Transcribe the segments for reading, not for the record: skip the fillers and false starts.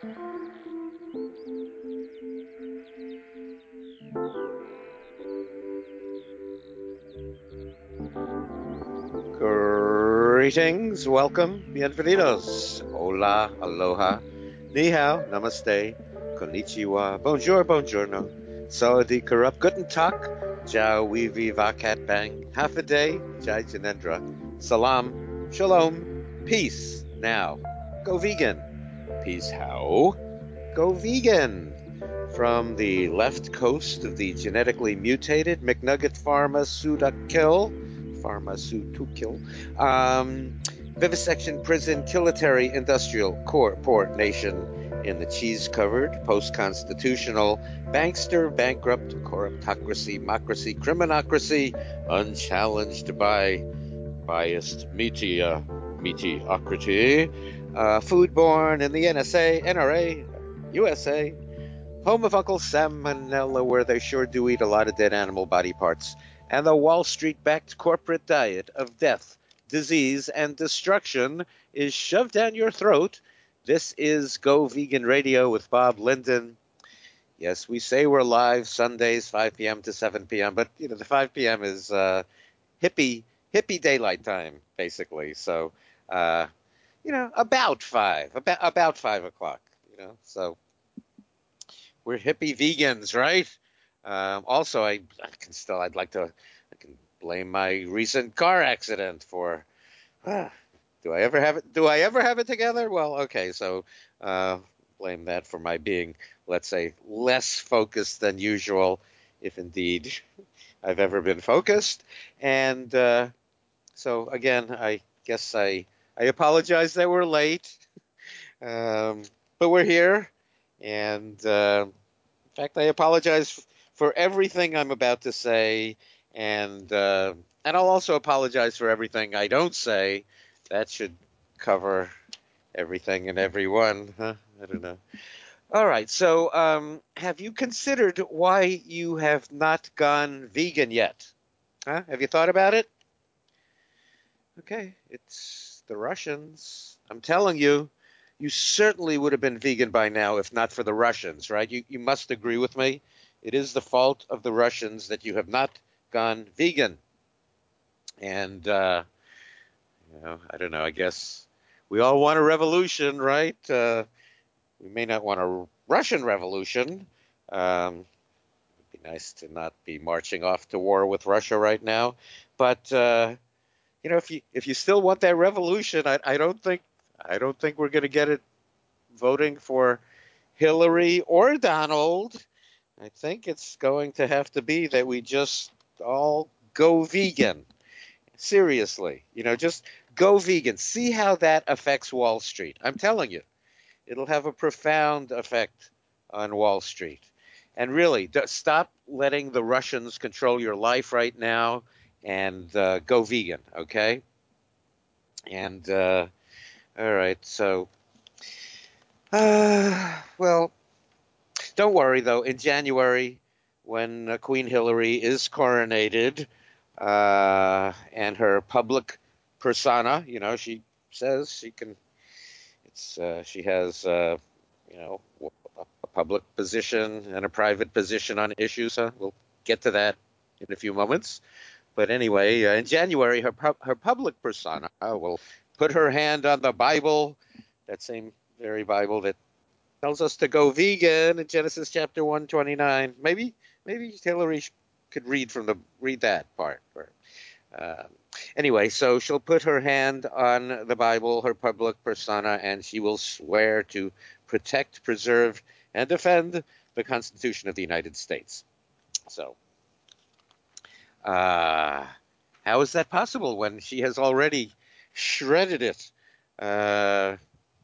Greetings, welcome, bienvenidos, hola, aloha, ni hao, namaste, konnichiwa, bonjour, buongiorno, sawadee karup, guten tag, jiao weevi vakat bang, half a day, jai janendra, salam, shalom, peace, now, go vegan, peace how, go vegan. From the left coast of the genetically mutated McNugget Pharmaceutical, vivisection prison kilitary industrial core port nation in the cheese-covered, post-constitutional, bankster, bankrupt, corruptocracy, mocracy, criminocracy, unchallenged by biased mediocrity, foodborne in the NSA, NRA, USA, home of Uncle Sam and Nella, where they sure do eat a lot of dead animal body parts, and the Wall Street-backed corporate diet of death, disease, and destruction is shoved down your throat. This is Go Vegan Radio with Bob Linden. Yes, we say we're live Sundays, 5 p.m. to 7 p.m., but the 5 p.m. is hippie hippie daylight time, basically. So, about about 5 o'clock. So we're hippie vegans, right? Also, I can blame my recent car accident for. Uh, do I ever have it? Do I ever have it together? Well, okay, so uh, blame that for my being, let's say, less focused than usual, if indeed I've ever been focused. And so again, I guess I apologize that we're late, but we're here, and in fact, I apologize for everything I'm about to say, and I'll also apologize for everything I don't say. That should cover everything and everyone, huh? I don't know. All right, so have you considered why you have not gone vegan yet? Huh? Have you thought about it? Okay, it's the Russians. I'm telling you, you certainly would have been vegan by now if not for the Russians, right? You must agree with me. It is the fault of the Russians that you have not gone vegan. And, I don't know, I guess we all want a revolution, right? We may not want a Russian revolution. It'd be nice to not be marching off to war with Russia right now. But, if you still want that revolution, I don't think we're going to get it voting for Hillary or Donald. I think it's going to have to be that we just all go vegan. Seriously, just go vegan. See how that affects Wall Street. I'm telling you, it'll have a profound effect on Wall Street. And really, stop letting the Russians control your life right now and go vegan, okay? And all right, so well, don't worry though. In January, when Queen Hillary is coronated, and her public persona, she says she can. She has a public position and a private position on issues. We'll get to that in a few moments. But anyway, in January, her public persona will put her hand on the Bible, that same very Bible that tells us to go vegan in Genesis chapter 129. Maybe Hillary could read that part. Uh, anyway, so she'll put her hand on the Bible, her public persona, and she will swear to protect, preserve, and defend the Constitution of the United States. So, uh, how is that possible when she has already shredded it? Uh,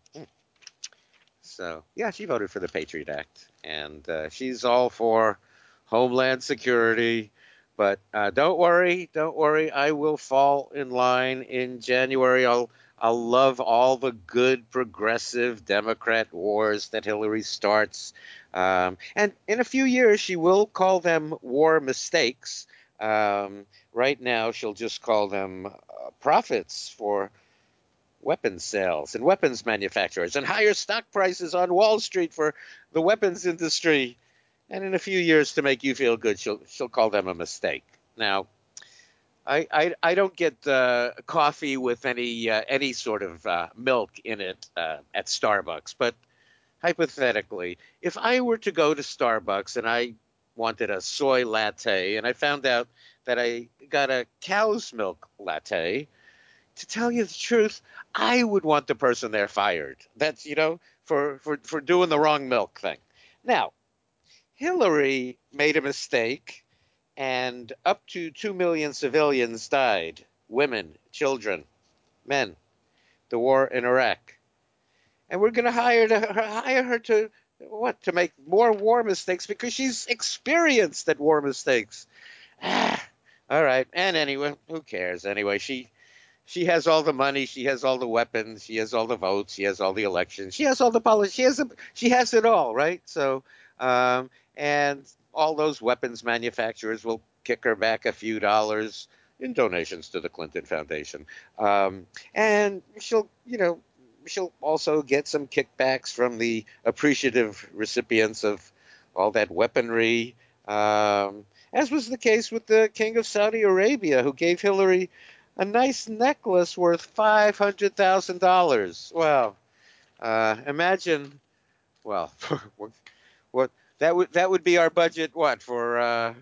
So, yeah, she voted for the Patriot Act, and she's all for Homeland Security. But don't worry. I will fall in line in January. I'll love all the good progressive Democrat wars that Hillary starts, and in a few years she will call them war mistakes. Right now, she'll just call them profits for weapons sales and weapons manufacturers and higher stock prices on Wall Street for the weapons industry. And in a few years, to make you feel good, she'll call them a mistake. Now, I don't get coffee with any sort of milk in it at Starbucks, but hypothetically, if I were to go to Starbucks and I wanted a soy latte and I found out that I got a cow's milk latte, to tell you the truth, I would want the person there fired. That's, for doing the wrong milk thing. Now, Hillary made a mistake and up to 2 million civilians died, women, children, men, the war in Iraq. And we're going to hire her to what? To make more war mistakes because she's experienced at war mistakes. Ah, all right. And anyway, who cares? Anyway, she has all the money, she has all the weapons, she has all the votes, she has all the elections, she has all the policy, she has it all, right? So, and all those weapons manufacturers will kick her back a few dollars in donations to the Clinton Foundation, and she'll also get some kickbacks from the appreciative recipients of all that weaponry. As was the case with the King of Saudi Arabia, who gave Hillary a nice necklace worth $500,000. Wow. Imagine, well, what that would be our budget. What for?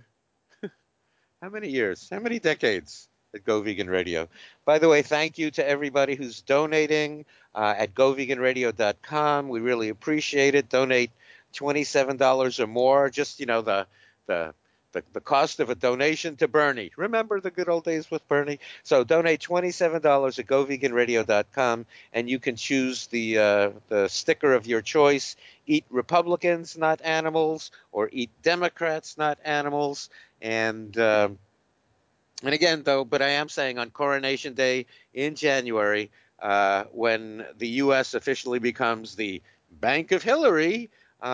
How many years? How many decades at Go Vegan Radio? By the way, thank you to everybody who's donating at goveganradio.com. We really appreciate it. Donate $27 or more. Just the the cost of a donation to Bernie. Remember the good old days with Bernie? So donate $27 at goveganradio.com, and you can choose the sticker of your choice. Eat Republicans, not animals, or eat Democrats, not animals. And again, though, but I am saying on Coronation Day in January, when the U.S. officially becomes the Bank of Hillary,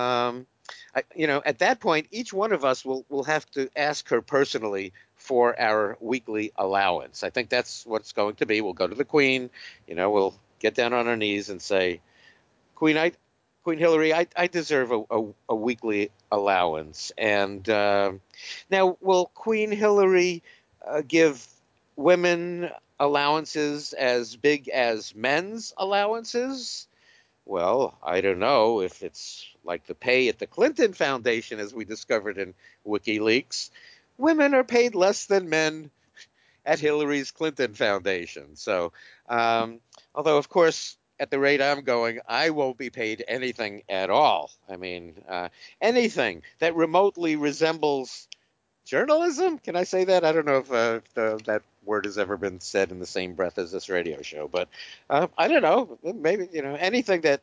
at that point, each one of us will have to ask her personally for our weekly allowance. I think that's what it's going to be. We'll go to the Queen, we'll get down on our knees and say, Queen, Queen Hillary, I deserve a weekly allowance. And now, will Queen Hillary give women allowances as big as men's allowances? Well, I don't know if it's like the pay at the Clinton Foundation, as we discovered in WikiLeaks. Women are paid less than men at Hillary's Clinton Foundation. So, although, of course, at the rate I'm going, I won't be paid anything at all. I mean, anything that remotely resembles journalism. Can I say that? I don't know if that word has ever been said in the same breath as this radio show, but I don't know. Maybe, anything that,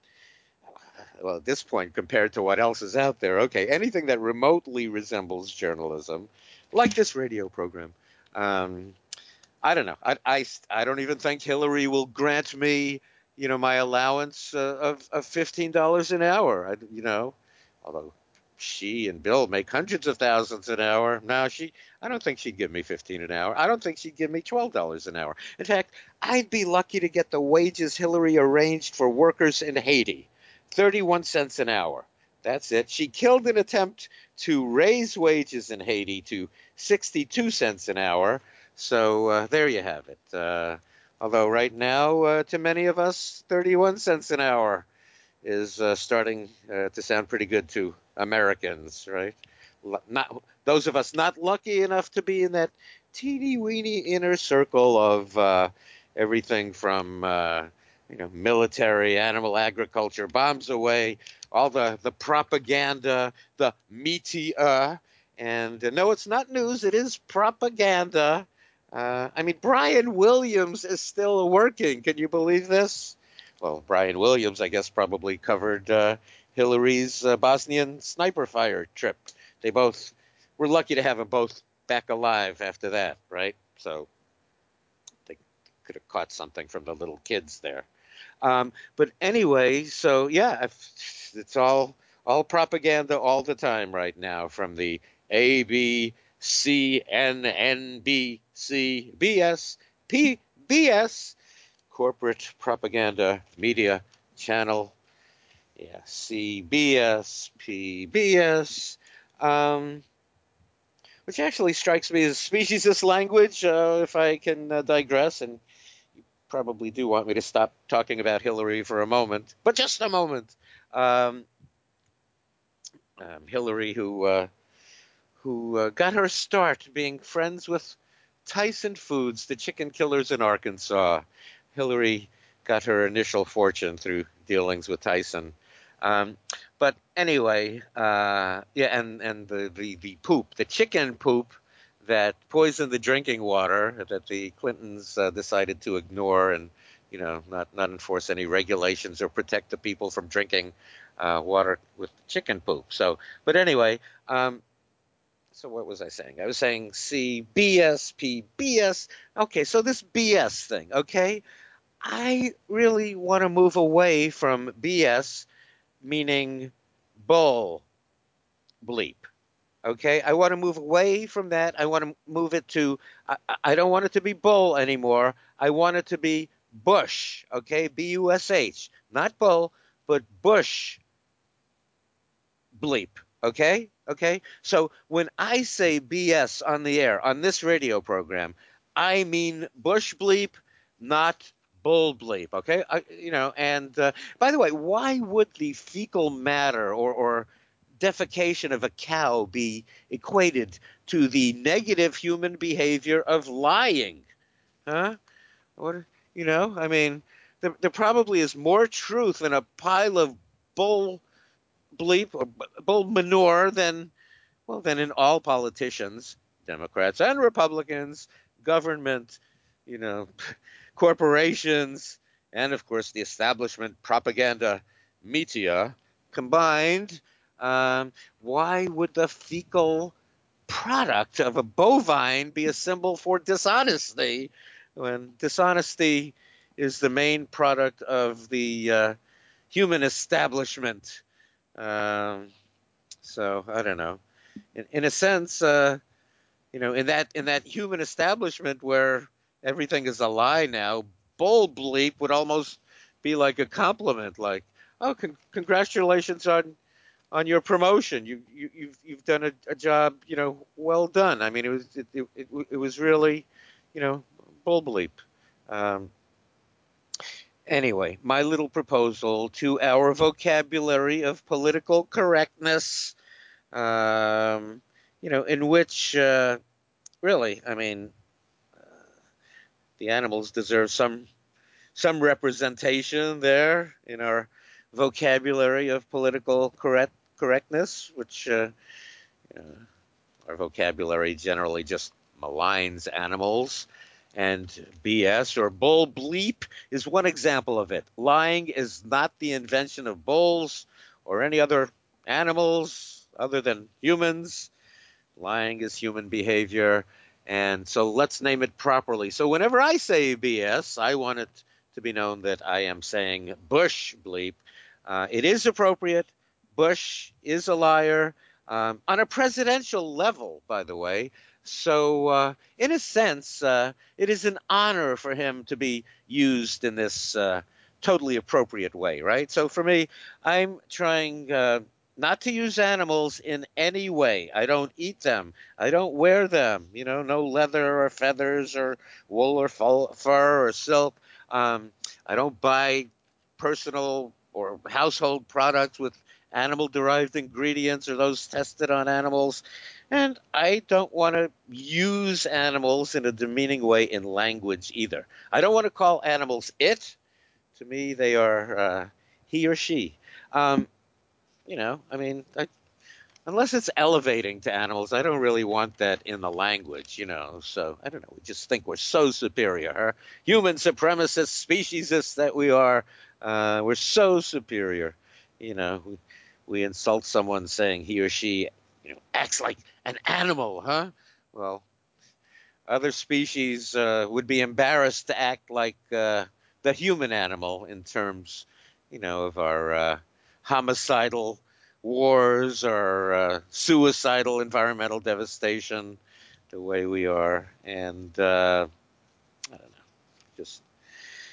well, at this point, compared to what else is out there, okay, anything that remotely resembles journalism, like this radio program. Um, I don't know. I don't even think Hillary will grant me, my allowance of $15 an hour. Although she and Bill make hundreds of thousands an hour. Now I don't think she'd give me 15 an hour. I don't think she'd give me $12 an hour. In fact, I'd be lucky to get the wages Hillary arranged for workers in Haiti, 31 cents an hour. That's it. She killed an attempt to raise wages in Haiti to 62 cents an hour. So there you have it. Although right now, to many of us, 31 cents an hour is starting to sound pretty good to Americans, right? Not those of us not lucky enough to be in that teeny weeny inner circle of everything from military, animal agriculture, bombs away, all the propaganda, the media, and no, it's not news; it is propaganda. I mean, Brian Williams is still working. Can you believe this? Well, Brian Williams, I guess, probably covered Hillary's Bosnian sniper fire trip. They both were lucky to have them both back alive after that, right? So they could have caught something from the little kids there. But anyway, so yeah, it's all propaganda all the time right now from the A, B, C, N, N, B, C, B, S, P, B, S. corporate propaganda media channel. Yeah, CBS, PBS, um, which actually strikes me as speciesist language, if I can digress. And probably do want me to stop talking about Hillary for a moment, but just a moment. Um, Hillary, who got her start being friends with Tyson Foods, the chicken killers in Arkansas. Hillary got her initial fortune through dealings with Tyson. Um, but anyway, yeah, and the poop, the chicken poop that poisoned the drinking water that the Clintons decided to ignore and not enforce any regulations or protect the people from drinking water with chicken poop. So, but anyway, so what was I saying? I was saying C, BS, P, BS. Okay, so this BS thing, okay? I really want to move away from BS, meaning bull bleep. Okay, I want to move away from that. I want to move it to, I don't want it to be bull anymore. I want it to be bush, okay? Bush, not bull, but bush bleep. Okay? Okay? So when I say BS on the air, on this radio program, I mean bush bleep, not bull bleep. Okay? And by the way, why would the fecal matter or defecation of a cow be equated to the negative human behavior of lying? Huh? What, I mean, there probably is more truth in a pile of bull bleep or bull manure than in all politicians, Democrats and Republicans, government, you know, corporations, and of course the establishment propaganda media combined. Why would the fecal product of a bovine be a symbol for dishonesty when dishonesty is the main product of the human establishment? Um, so I don't know. In a sense, in that human establishment where everything is a lie now, bull bleep would almost be like a compliment, like, "Oh, congratulations on your promotion. You've done a job, well done." I mean, it was really, bull bleep. Um, anyway, my little proposal to our vocabulary of political correctness, in which really, I mean, the animals deserve some representation there in our vocabulary of political correctness, which our vocabulary generally just maligns animals. And BS or bull bleep is one example of it. Lying is not the invention of bulls or any other animals other than humans. Lying is human behavior. And so let's name it properly. So whenever I say BS, I want it to be known that I am saying Bush bleep. It is appropriate. Bush is a liar on a presidential level, by the way. So, in a sense, it is an honor for him to be used in this totally appropriate way, right? So, for me, I'm trying not to use animals in any way. I don't eat them. I don't wear them. No leather or feathers or wool or fur or silk. I don't buy personal or household products with animal derived ingredients or those tested on animals. And I don't want to use animals in a demeaning way in language either. I don't want to call animals it. To me, they are he or she. Um, I mean, unless it's elevating to animals, I don't really want that in the language. So I don't know. We just think we're so superior. Huh? Human supremacists, speciesists that we are, we're so superior. We insult someone saying he or she, acts like an animal, huh? Well, other species would be embarrassed to act like the human animal in terms, of our homicidal wars or suicidal environmental devastation, the way we are. And I don't know, just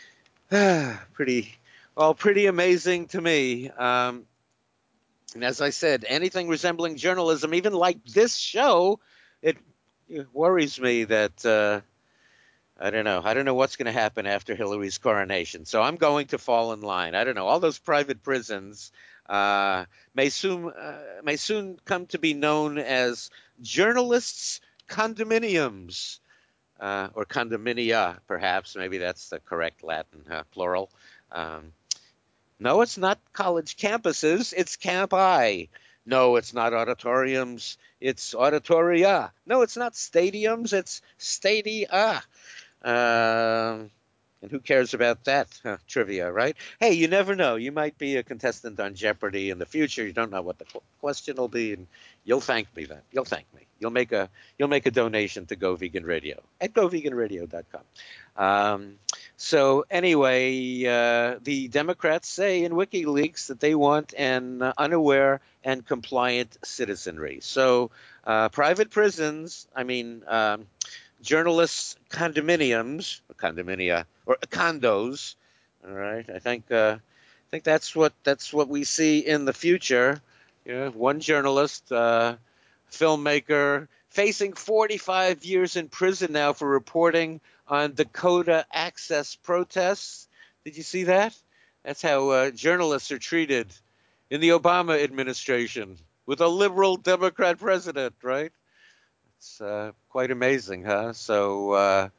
pretty, well, pretty amazing to me. And as I said, anything resembling journalism, even like this show, it, it worries me that I don't know. I don't know what's going to happen after Hillary's coronation. So I'm going to fall in line. I don't know. All those private prisons uh, may soon come to be known as journalists' condominiums or condominia, perhaps. Maybe that's the correct Latin plural. Um, no, it's not college campuses. It's campi. No, it's not auditoriums. It's auditoria. No, it's not stadiums. It's stadia. Um, and who cares about that trivia, right? Hey, you never know. You might be a contestant on Jeopardy in the future. You don't know what the question will be, and you'll thank me then. You'll thank me. You'll make a donation to Go Vegan Radio at goveganradio.com. So anyway, the Democrats say in WikiLeaks that they want an unaware and compliant citizenry. So private prisons, I mean, journalists' condominiums, or condominia, or condos. All right, I think that's what we see in the future. You know, one journalist, filmmaker, facing 45 years in prison now for reporting on Dakota Access protests. Did you see that? That's how journalists are treated in the Obama administration with a liberal Democrat president, right? It's quite amazing, huh? So,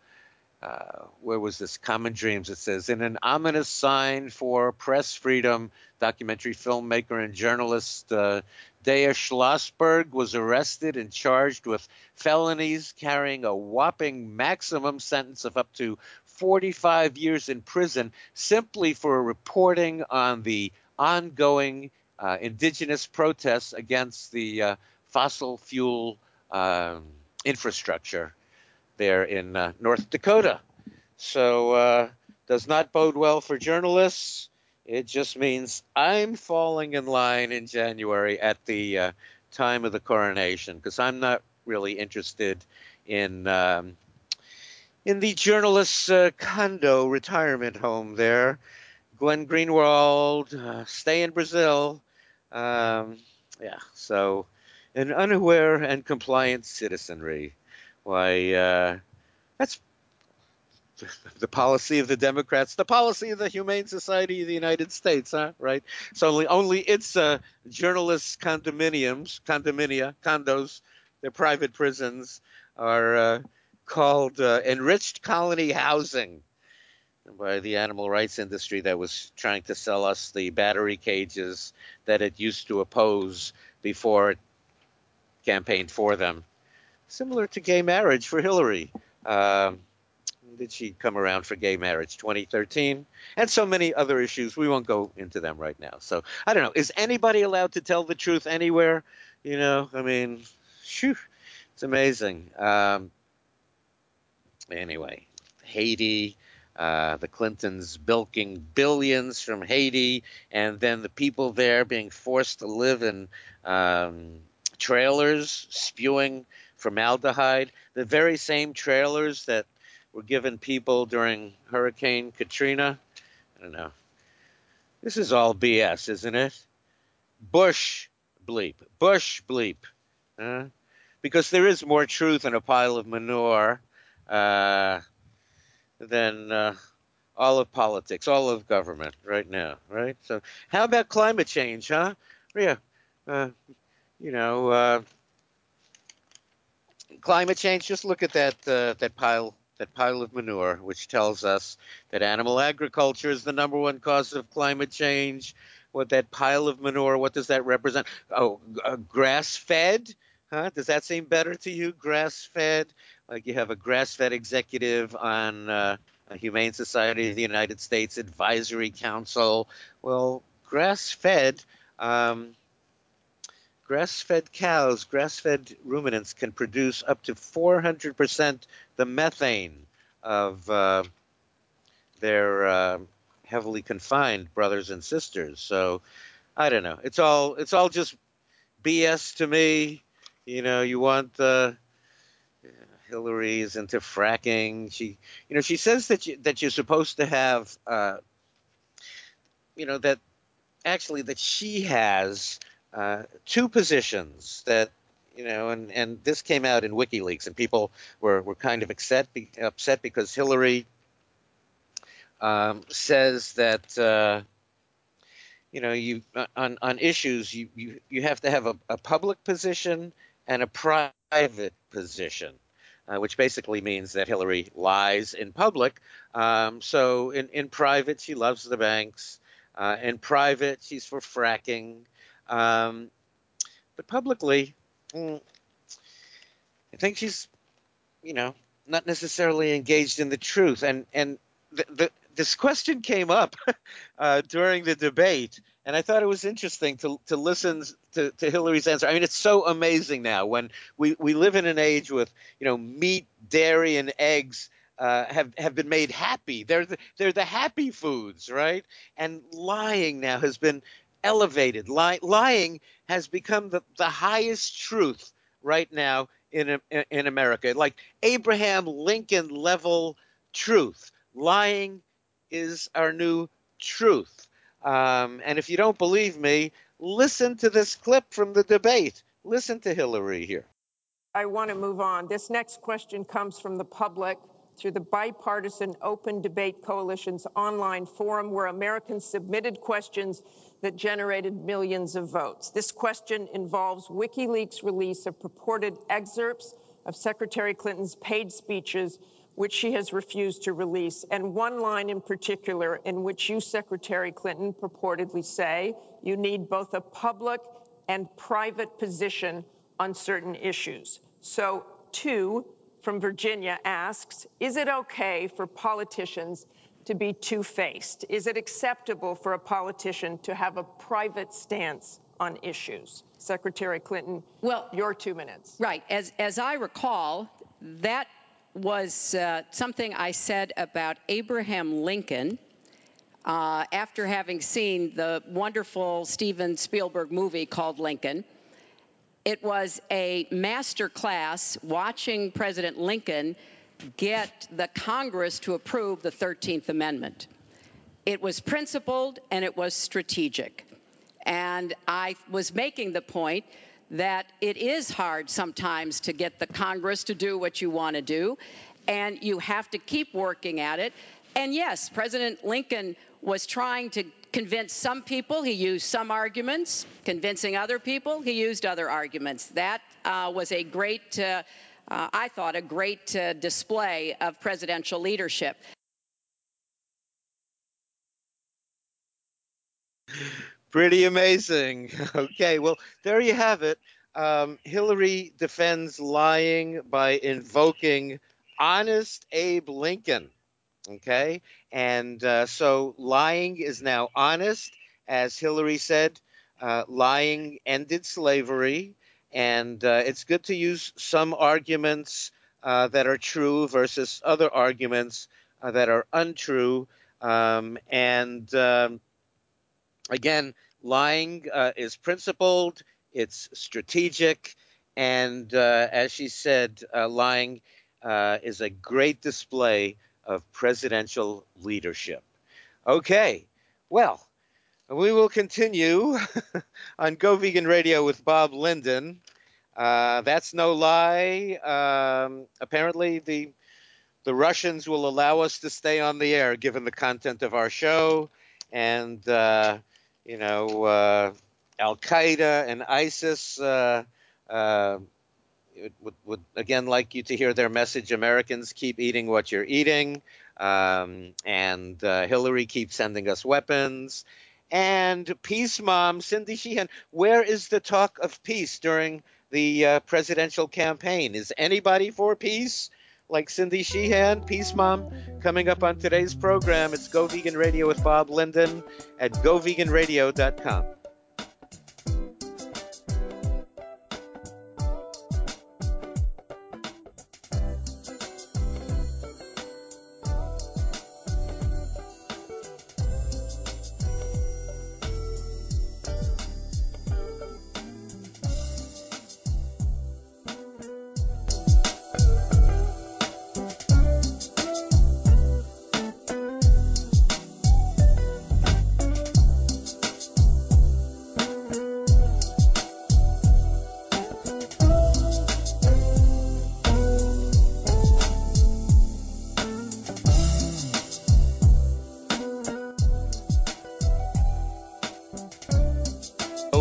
where was this? Common Dreams. It says, in an ominous sign for press freedom, documentary filmmaker and journalist Dea Schlossberg was arrested and charged with felonies carrying a whopping maximum sentence of up to 45 years in prison simply for reporting on the ongoing indigenous protests against the fossil fuel um, infrastructure there in North Dakota. So does not bode well for journalists. It just means I'm falling in line in January at the time of the coronation because I'm not really interested in in the journalist's condo retirement home there. Glenn Greenwald, stay in Brazil. Um, yeah, so an unaware and compliant citizenry. Why, that's the policy of the Democrats, the policy of the Humane Society of the United States, huh? Right? So only its journalists' condominiums, condominia, condos, their private prisons are called enriched colony housing by the animal rights industry that was trying to sell us the battery cages that it used to oppose before it campaigned for them. Similar to gay marriage for Hillary. Um, did she come around for gay marriage? 2013, and so many other issues. We won't go into them right now. So I don't know. Is anybody allowed to tell the truth anywhere? You know, I mean, shoo, it's amazing. Anyway, Haiti, the Clintons bilking billions from Haiti, and then the people there being forced to live in um, trailers spewing formaldehyde, the very same trailers that were given people during Hurricane Katrina. I don't know. This is all BS, isn't it? Bush bleep. Bush bleep. Uh, because there is more truth in a pile of manure uh, than all of politics, all of government right now, right? So, how about climate change, huh? Yeah, uh, you know, climate change. Just look at that pile of manure, which tells us that animal agriculture is the number one cause of climate change. What that pile of manure? What does that represent? Oh, grass fed. Huh? Does that seem better to you? Grass fed, like you have a grass fed executive on a Humane Society of the United States Advisory Council. Well, grass fed. Um, Grass-fed cows, grass-fed ruminants can produce up to 400% the methane of their heavily confined brothers and sisters. So I don't know. It's all just BS to me. You know, you want Hillary is into fracking. She says that you're supposed to have, that actually that she has two positions that, and this came out in WikiLeaks, and people were kind of upset because Hillary says that you on issues you have to have a public position and a private position, which basically means that Hillary lies in public. So in private, she loves the banks. In private, she's for fracking. Um, but publicly, I think she's, you know, not necessarily engaged in the truth. And this question came up during the debate, and I thought it was interesting to listen to Hillary's answer. I mean, it's so amazing now when we live in an age with meat, dairy, and eggs. Have been made happy. They're the happy foods, right? And lying now has been elevated. Lying has become the highest truth right now in America, like Abraham Lincoln level truth. Lying is our new truth. And if you don't believe me, listen to this clip from the debate. Listen to Hillary here. I want to move on. This next question comes from the public through the Bipartisan Open Debate Coalition's online forum, where Americans submitted questions that generated millions of votes. This question involves WikiLeaks' release of purported excerpts of Secretary Clinton's paid speeches, which she has refused to release, and one line in particular in which you, Secretary Clinton, purportedly say you need both a public and private position on certain issues. So, two from Virginia asks, is it okay for politicians to be two-faced? Is it acceptable for a politician to have a private stance on issues? Secretary Clinton, well, your 2 minutes. Right. As I recall, that was something I said about Abraham Lincoln after having seen the wonderful Steven Spielberg movie called Lincoln. It was a master class watching President Lincoln get the Congress to approve the 13th Amendment. It was principled and it was strategic. And I was making the point that it is hard sometimes to get the Congress to do what you want to do, and you have to keep working at it. And yes, President Lincoln was trying to convince some people. He used some arguments. Convincing other people, he used other arguments. That was a great, I thought, a great display of presidential leadership. Pretty amazing. Okay, well, there you have it. Hillary defends lying by invoking honest Abe Lincoln. Okay, and so lying is now honest. As Hillary said, lying ended slavery, and it's good to use some arguments that are true versus other arguments that are untrue. And again, lying is principled, it's strategic, and as she said, lying is a great display of presidential leadership. Okay, well, we will continue on Go Vegan Radio with Bob Linden. That's no lie. Apparently, the Russians will allow us to stay on the air given the content of our show, and Al Qaeda and ISIS would again like you to hear their message: Americans, keep eating what you're eating, and Hillary keeps sending us weapons. And Peace Mom Cindy Sheehan, where is the talk of peace during the presidential campaign? Is anybody for peace? Like Cindy Sheehan, Peace Mom, coming up on today's program. It's Go Vegan Radio with Bob Linden at goveganradio.com.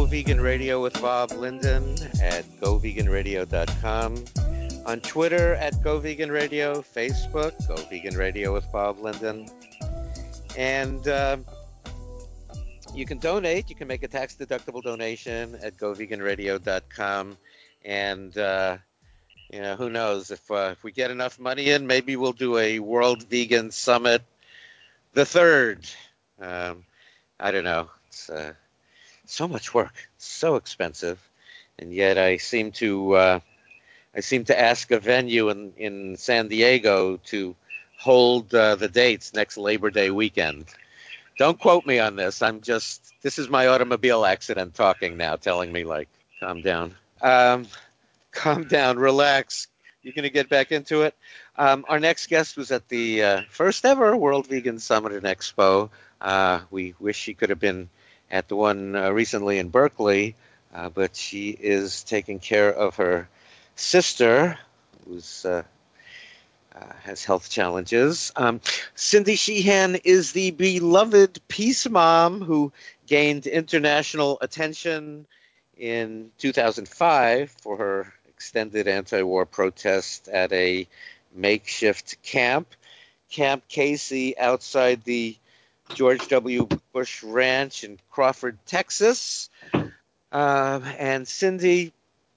Vegan Radio with Bob Linden at goveganradio.com. On Twitter at Go Vegan Radio, Facebook, Go Vegan Radio with Bob Linden. And you can donate. You can make a tax-deductible donation at goveganradio.com. And, who knows? If we get enough money in, maybe we'll do a World Vegan Summit the third. I don't know. It's so much work, so expensive. And yet I seem to ask a venue in San Diego to hold the dates next Labor Day weekend. Don't quote me on this. This is my automobile accident talking now, telling me, like, calm down. Calm down, relax. You're going to get back into it. Our next guest was at the first ever World Vegan Summit and Expo. We wish she could have been at the one recently in Berkeley, but she is taking care of her sister, who's has health challenges. Cindy Sheehan is the beloved peace mom who gained international attention in 2005 for her extended anti-war protest at a makeshift camp, Camp Casey, outside the George W. Bush Ranch in Crawford, Texas. And Cindy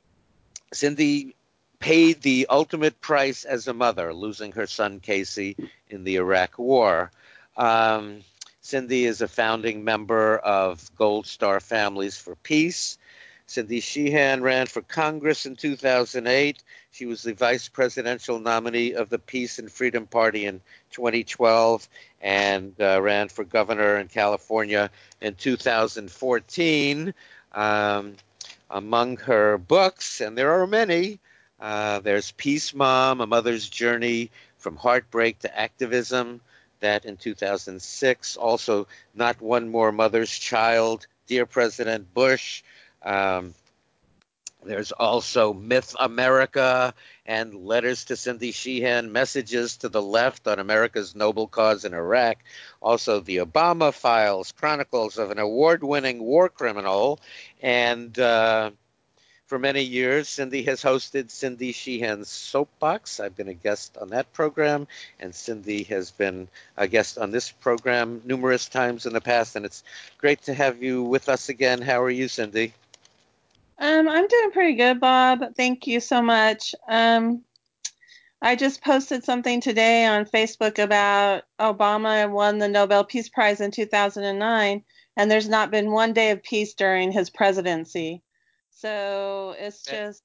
paid the ultimate price as a mother, losing her son Casey in the Iraq War. Cindy is a founding member of Gold Star Families for Peace. Cindy Sheehan ran for Congress in 2008. She was the vice presidential nominee of the Peace and Freedom Party in 2012 and ran for governor in California in 2014. Among her books, and there are many, there's Peace Mom, A Mother's Journey from Heartbreak to Activism, that in 2006. Also, Not One More Mother's Child, Dear President Bush. There's also Myth America and Letters to Cindy Sheehan, Messages to the Left on America's Noble Cause in Iraq. Also, The Obama Files, Chronicles of an Award-Winning War Criminal. And for many years, Cindy has hosted Cindy Sheehan's Soapbox. I've been a guest on that program, and Cindy has been a guest on this program numerous times in the past, and it's great to have you with us again. How are you, Cindy? I'm doing pretty good, Bob. Thank you so much. I just posted something today on Facebook about Obama won the Nobel Peace Prize in 2009, and there's not been one day of peace during his presidency. So it's just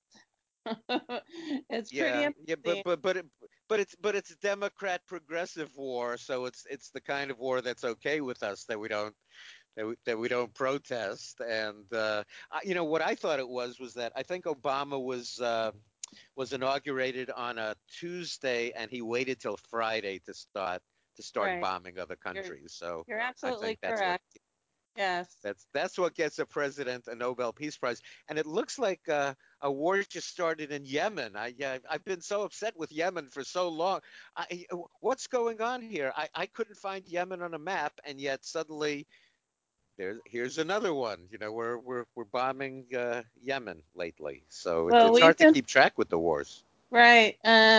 it's pretty interesting. But it's Democrat progressive war, so it's the kind of war that's okay with us, that we don't protest. And what I thought it was that I think Obama was inaugurated on a Tuesday, and he waited till Friday to start Right. bombing other countries. So You're I absolutely think that's correct. Yes. that's what gets a president a Nobel Peace Prize. And it looks like a war just started in Yemen. I've been so upset with Yemen for so long. What's going on here? I couldn't find Yemen on a map, and yet suddenly here's another one. We're bombing Yemen lately, so Well, it's hard to keep track with the wars. Right.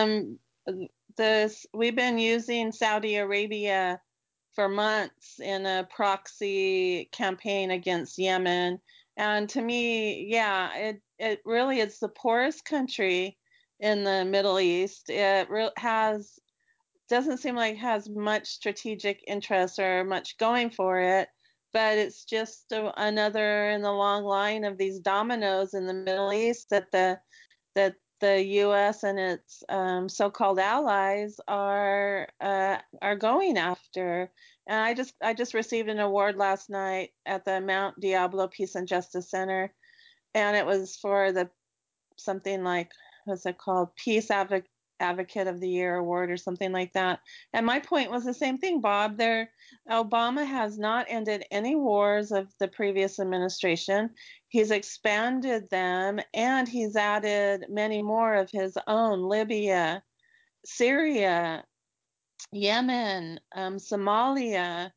We've been using Saudi Arabia for months in a proxy campaign against Yemen. And to me, yeah, it really is the poorest country in the Middle East. It doesn't seem like it has much strategic interest or much going for it, but it's just another in the long line of these dominoes in the Middle East that the U.S. and its so-called allies are going after. And I just received an award last night at the Mount Diablo Peace and Justice Center, and it was for something like, what's it called, Advocate of the Year award or something like that. And my point was the same thing, Bob. Obama has not ended any wars of the previous administration. He's expanded them, and he's added many more of his own: Libya, Syria, Yemen, Somalia.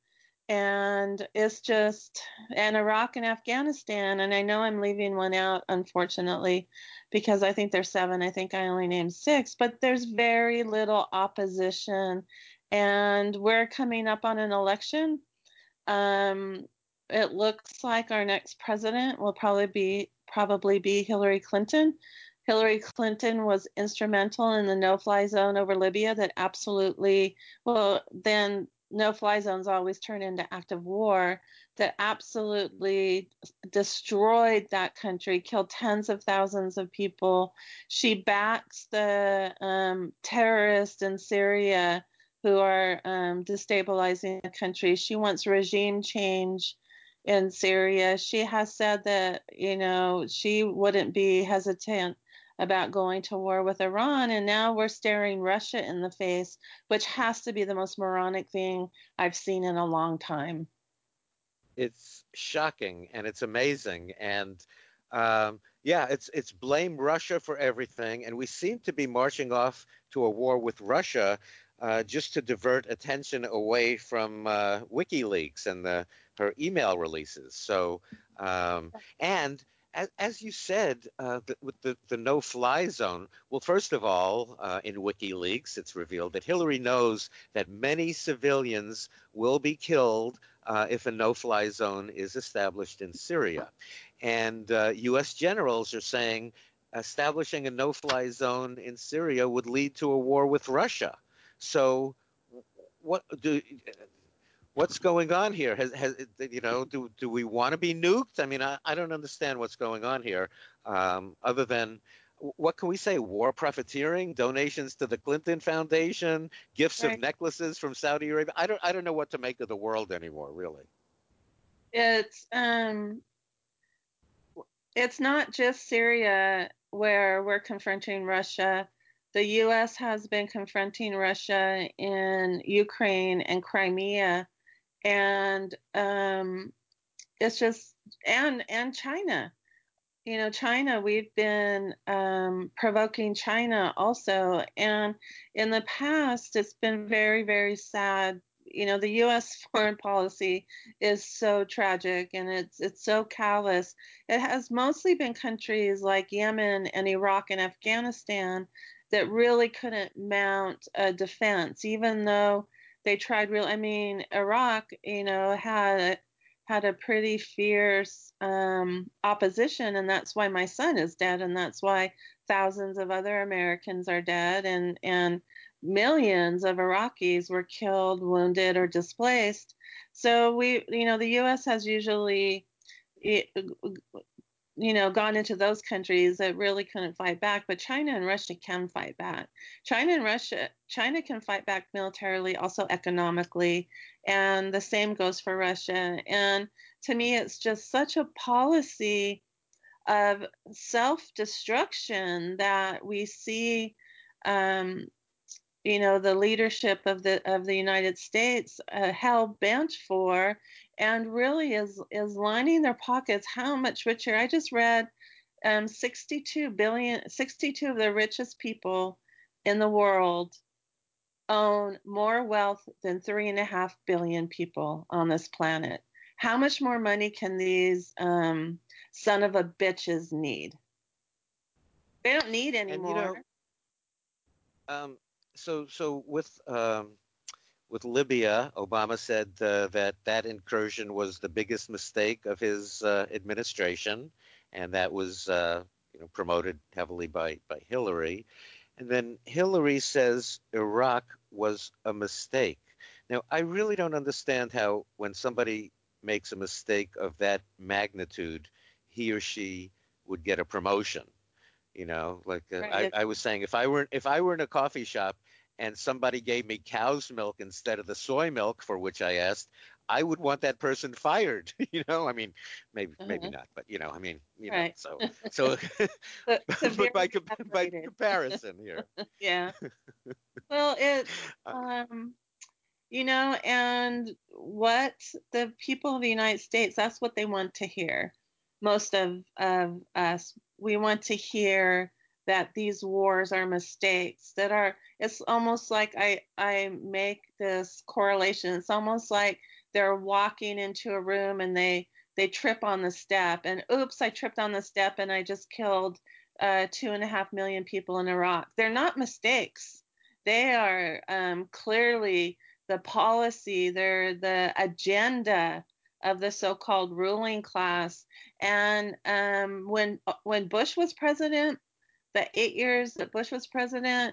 And it's just, and Iraq and Afghanistan, and I know I'm leaving one out, unfortunately, because I think there's seven. I think I only named six, but there's very little opposition. And we're coming up on an election. Um, it looks like our next president will probably be Hillary Clinton. Hillary Clinton was instrumental in the no-fly zone over Libya that absolutely, well, then no-fly zones always turn into active war, that absolutely destroyed that country, killed tens of thousands of people. She backs the terrorists in Syria who are destabilizing the country. She wants regime change in Syria. She has said that, she wouldn't be hesitant about going to war with Iran. And now we're staring Russia in the face, which has to be the most moronic thing I've seen in a long time. It's shocking and it's amazing. And yeah, it's blame Russia for everything. And we seem to be marching off to a war with Russia just to divert attention away from WikiLeaks and her email releases. So, and as you said, with the no-fly zone, well, first of all, in WikiLeaks, it's revealed that Hillary knows that many civilians will be killed if a no-fly zone is established in Syria. And U.S. generals are saying establishing a no-fly zone in Syria would lead to a war with Russia. So, what do? What's going on here? Do we want to be nuked? I mean, I don't understand what's going on here, other than what can we say? War profiteering, donations to the Clinton Foundation, gifts of Right. necklaces from Saudi Arabia. I don't know what to make of the world anymore, really. It's it's not just Syria where we're confronting Russia. The US has been confronting Russia in Ukraine and Crimea, and it's just, and China. China, we've been provoking China also. And in the past, it's been very, very sad. The U.S. foreign policy is so tragic and it's so callous. It has mostly been countries like Yemen and Iraq and Afghanistan that really couldn't mount a defense, even though they tried real. I mean, Iraq, had a pretty fierce opposition, and that's why my son is dead, and that's why thousands of other Americans are dead, and millions of Iraqis were killed, wounded, or displaced. So the U.S. has usually gone into those countries that really couldn't fight back, but China and Russia can fight back. China can fight back militarily, also economically, and the same goes for Russia. And to me, it's just such a policy of self-destruction that we see the leadership of the United States hell bent for, and really is lining their pockets how much richer. I just read 62 of the richest people in the world own more wealth than 3.5 billion people on this planet. How much more money can these son of a bitches need? They don't need any And more. um, so with Libya, Obama said that incursion was the biggest mistake of his administration, and that was promoted heavily by Hillary. And then Hillary says Iraq was a mistake. Now, I really don't understand how when somebody makes a mistake of that magnitude, he or she would get a promotion. Like Right. I was saying, if I were in a coffee shop and somebody gave me cow's milk instead of the soy milk for which I asked, I would want that person fired. I mean, maybe Uh-huh. not, but I mean, Right. so, but Severely by separated. comparison here, Yeah. Well, it's uh, and what the people of the United States, that's what they want to hear. Most of us, we want to hear that these wars are mistakes, that are, it's almost like I make this correlation. It's almost like they're walking into a room and they trip on the step, and oops, I tripped on the step and I just killed 2.5 million people in Iraq. They're not mistakes. They are clearly the policy, they're the agenda of the so-called ruling class. And when Bush was president, the 8 years that Bush was president,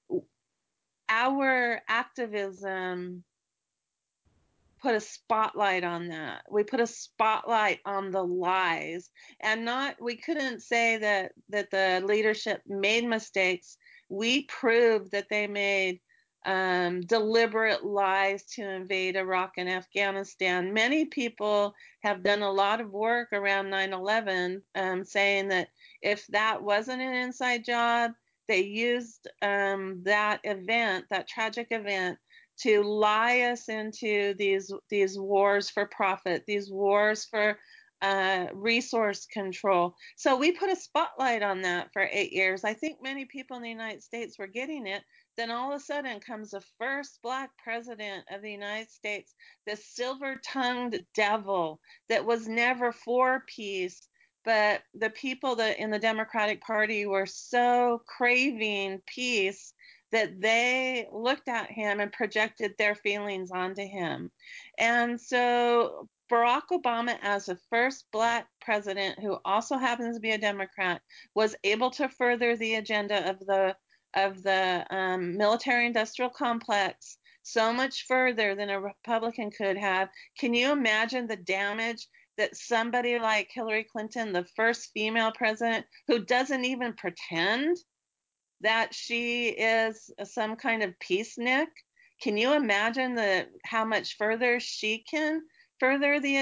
our activism put a spotlight on that. We put a spotlight on the lies, and not, we couldn't say that the leadership made mistakes. We proved that they made deliberate lies to invade Iraq and Afghanistan. Many people have done a lot of work around 9/11, saying that if that wasn't an inside job, they used that event, that tragic event, to lie us into these wars for profit, these wars for resource control. So we put a spotlight on that for 8 years. I think many people in the United States were getting it. Then all of a sudden comes the first Black president of the United States, this silver-tongued devil that was never for peace. But the people that in the Democratic Party were so craving peace that they looked at him and projected their feelings onto him. And so Barack Obama, as the first Black president who also happens to be a Democrat, was able to further the agenda of the military-industrial complex so much further than a Republican could have. Can you imagine the damage that somebody like Hillary Clinton, the first female president, who doesn't even pretend that she is some kind of peacenik? Can you imagine how much further she can further the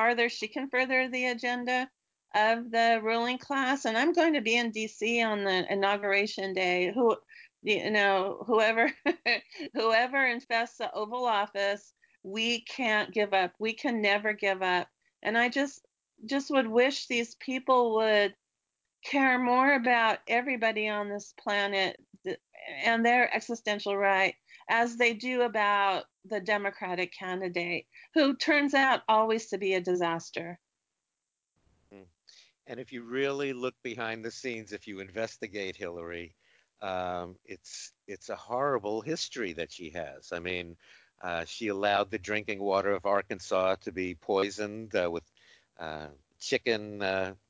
agenda of the ruling class? And I'm going to be in DC on the inauguration day. Whoever whoever infests the Oval Office, we can't give up. We can never give up. And I just would wish these people would care more about everybody on this planet and their existential right as they do about the Democratic candidate, who turns out always to be a disaster. And if you really look behind the scenes, if you investigate Hillary, it's a horrible history that she has. I mean, she allowed the drinking water of Arkansas to be poisoned with chicken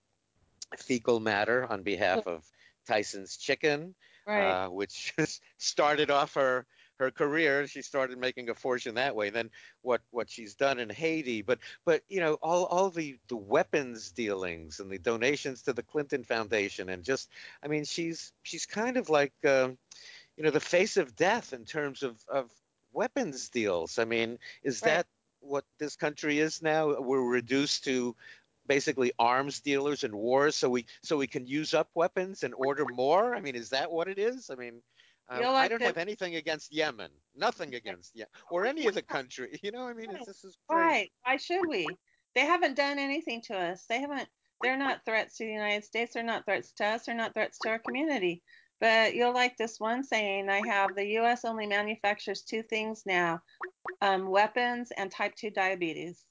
fecal matter on behalf of Tyson's Chicken, Right. which started off her career. She started making a fortune that way. Then what she's done in Haiti, but all the weapons dealings and the donations to the Clinton Foundation, and just, I mean, she's kind of like the face of death in terms of weapons deals. I mean, is Right. that what this country is now? We're reduced to basically arms dealers and wars, so we can use up weapons and order more. I mean, is that what it is? I mean, You'll I like don't this. have anything against Yemen, nothing against Yemen or any of the country. I mean, this is crazy. Right. Why should we? They haven't done anything to us. They're not threats to the United States. They're not threats to us. They're not threats to our community. But you'll like this one saying I have: the U.S. only manufactures two things now, weapons and type 2 diabetes.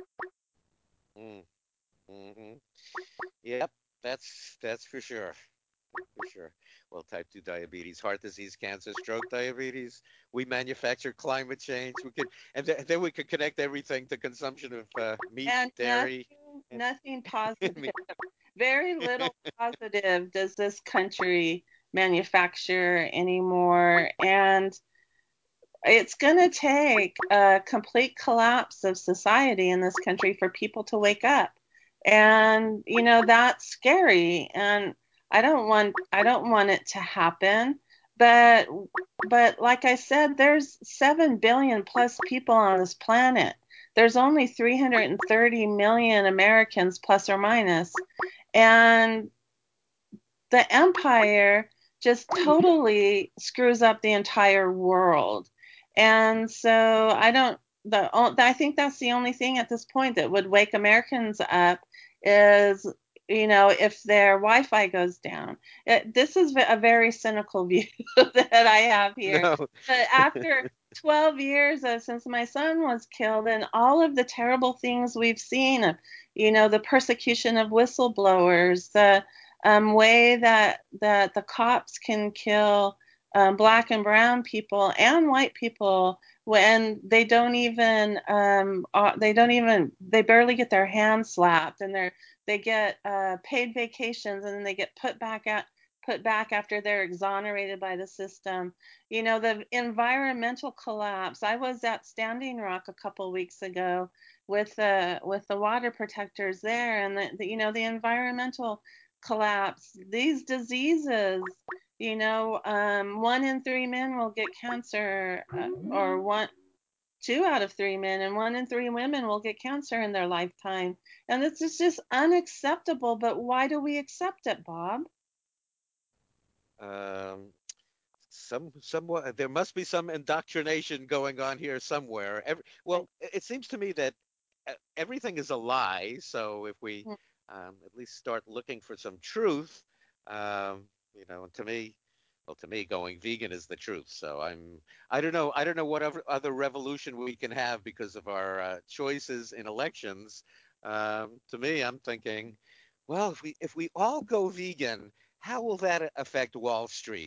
Mm, hmm Yep, that's for sure. For sure. Well, type 2 diabetes, heart disease, cancer, stroke, diabetes. We manufacture climate change. We could, and then we could connect everything to consumption of meat, And dairy, and nothing positive. meat. Very little positive does this country manufacture anymore. And it's going to take a complete collapse of society in this country for people to wake up. And that's scary, and I don't want it to happen. But like I said, there's 7 billion plus people on this planet. There's only 330 million Americans, plus or minus. And the empire just totally screws up the entire world. And so I think that's the only thing at this point that would wake Americans up is if their Wi-Fi goes down. This is a very cynical view that I have here. No. But after 12 years since my son was killed and all of the terrible things we've seen, the persecution of whistleblowers, the way that the cops can kill black and brown people and white people when they barely get their hands slapped, and they get paid vacations, and then they get put back after they're exonerated by the system. The environmental collapse. I was at Standing Rock a couple weeks ago with the water protectors there, and the environmental collapse. These diseases. 1 in 3 men will get cancer, or 2 out of 3 men and 1 in 3 women will get cancer in their lifetime. And this is just unacceptable. But why do we accept it, Bob? Um, somewhat there must be some indoctrination going on here somewhere. Well, it seems to me that everything is a lie. So if we at least start looking for some truth, and to me, going vegan is the truth. So I don't know what other revolution we can have because of our choices in elections. To me, I'm thinking, well, if we all go vegan, how will that affect Wall Street?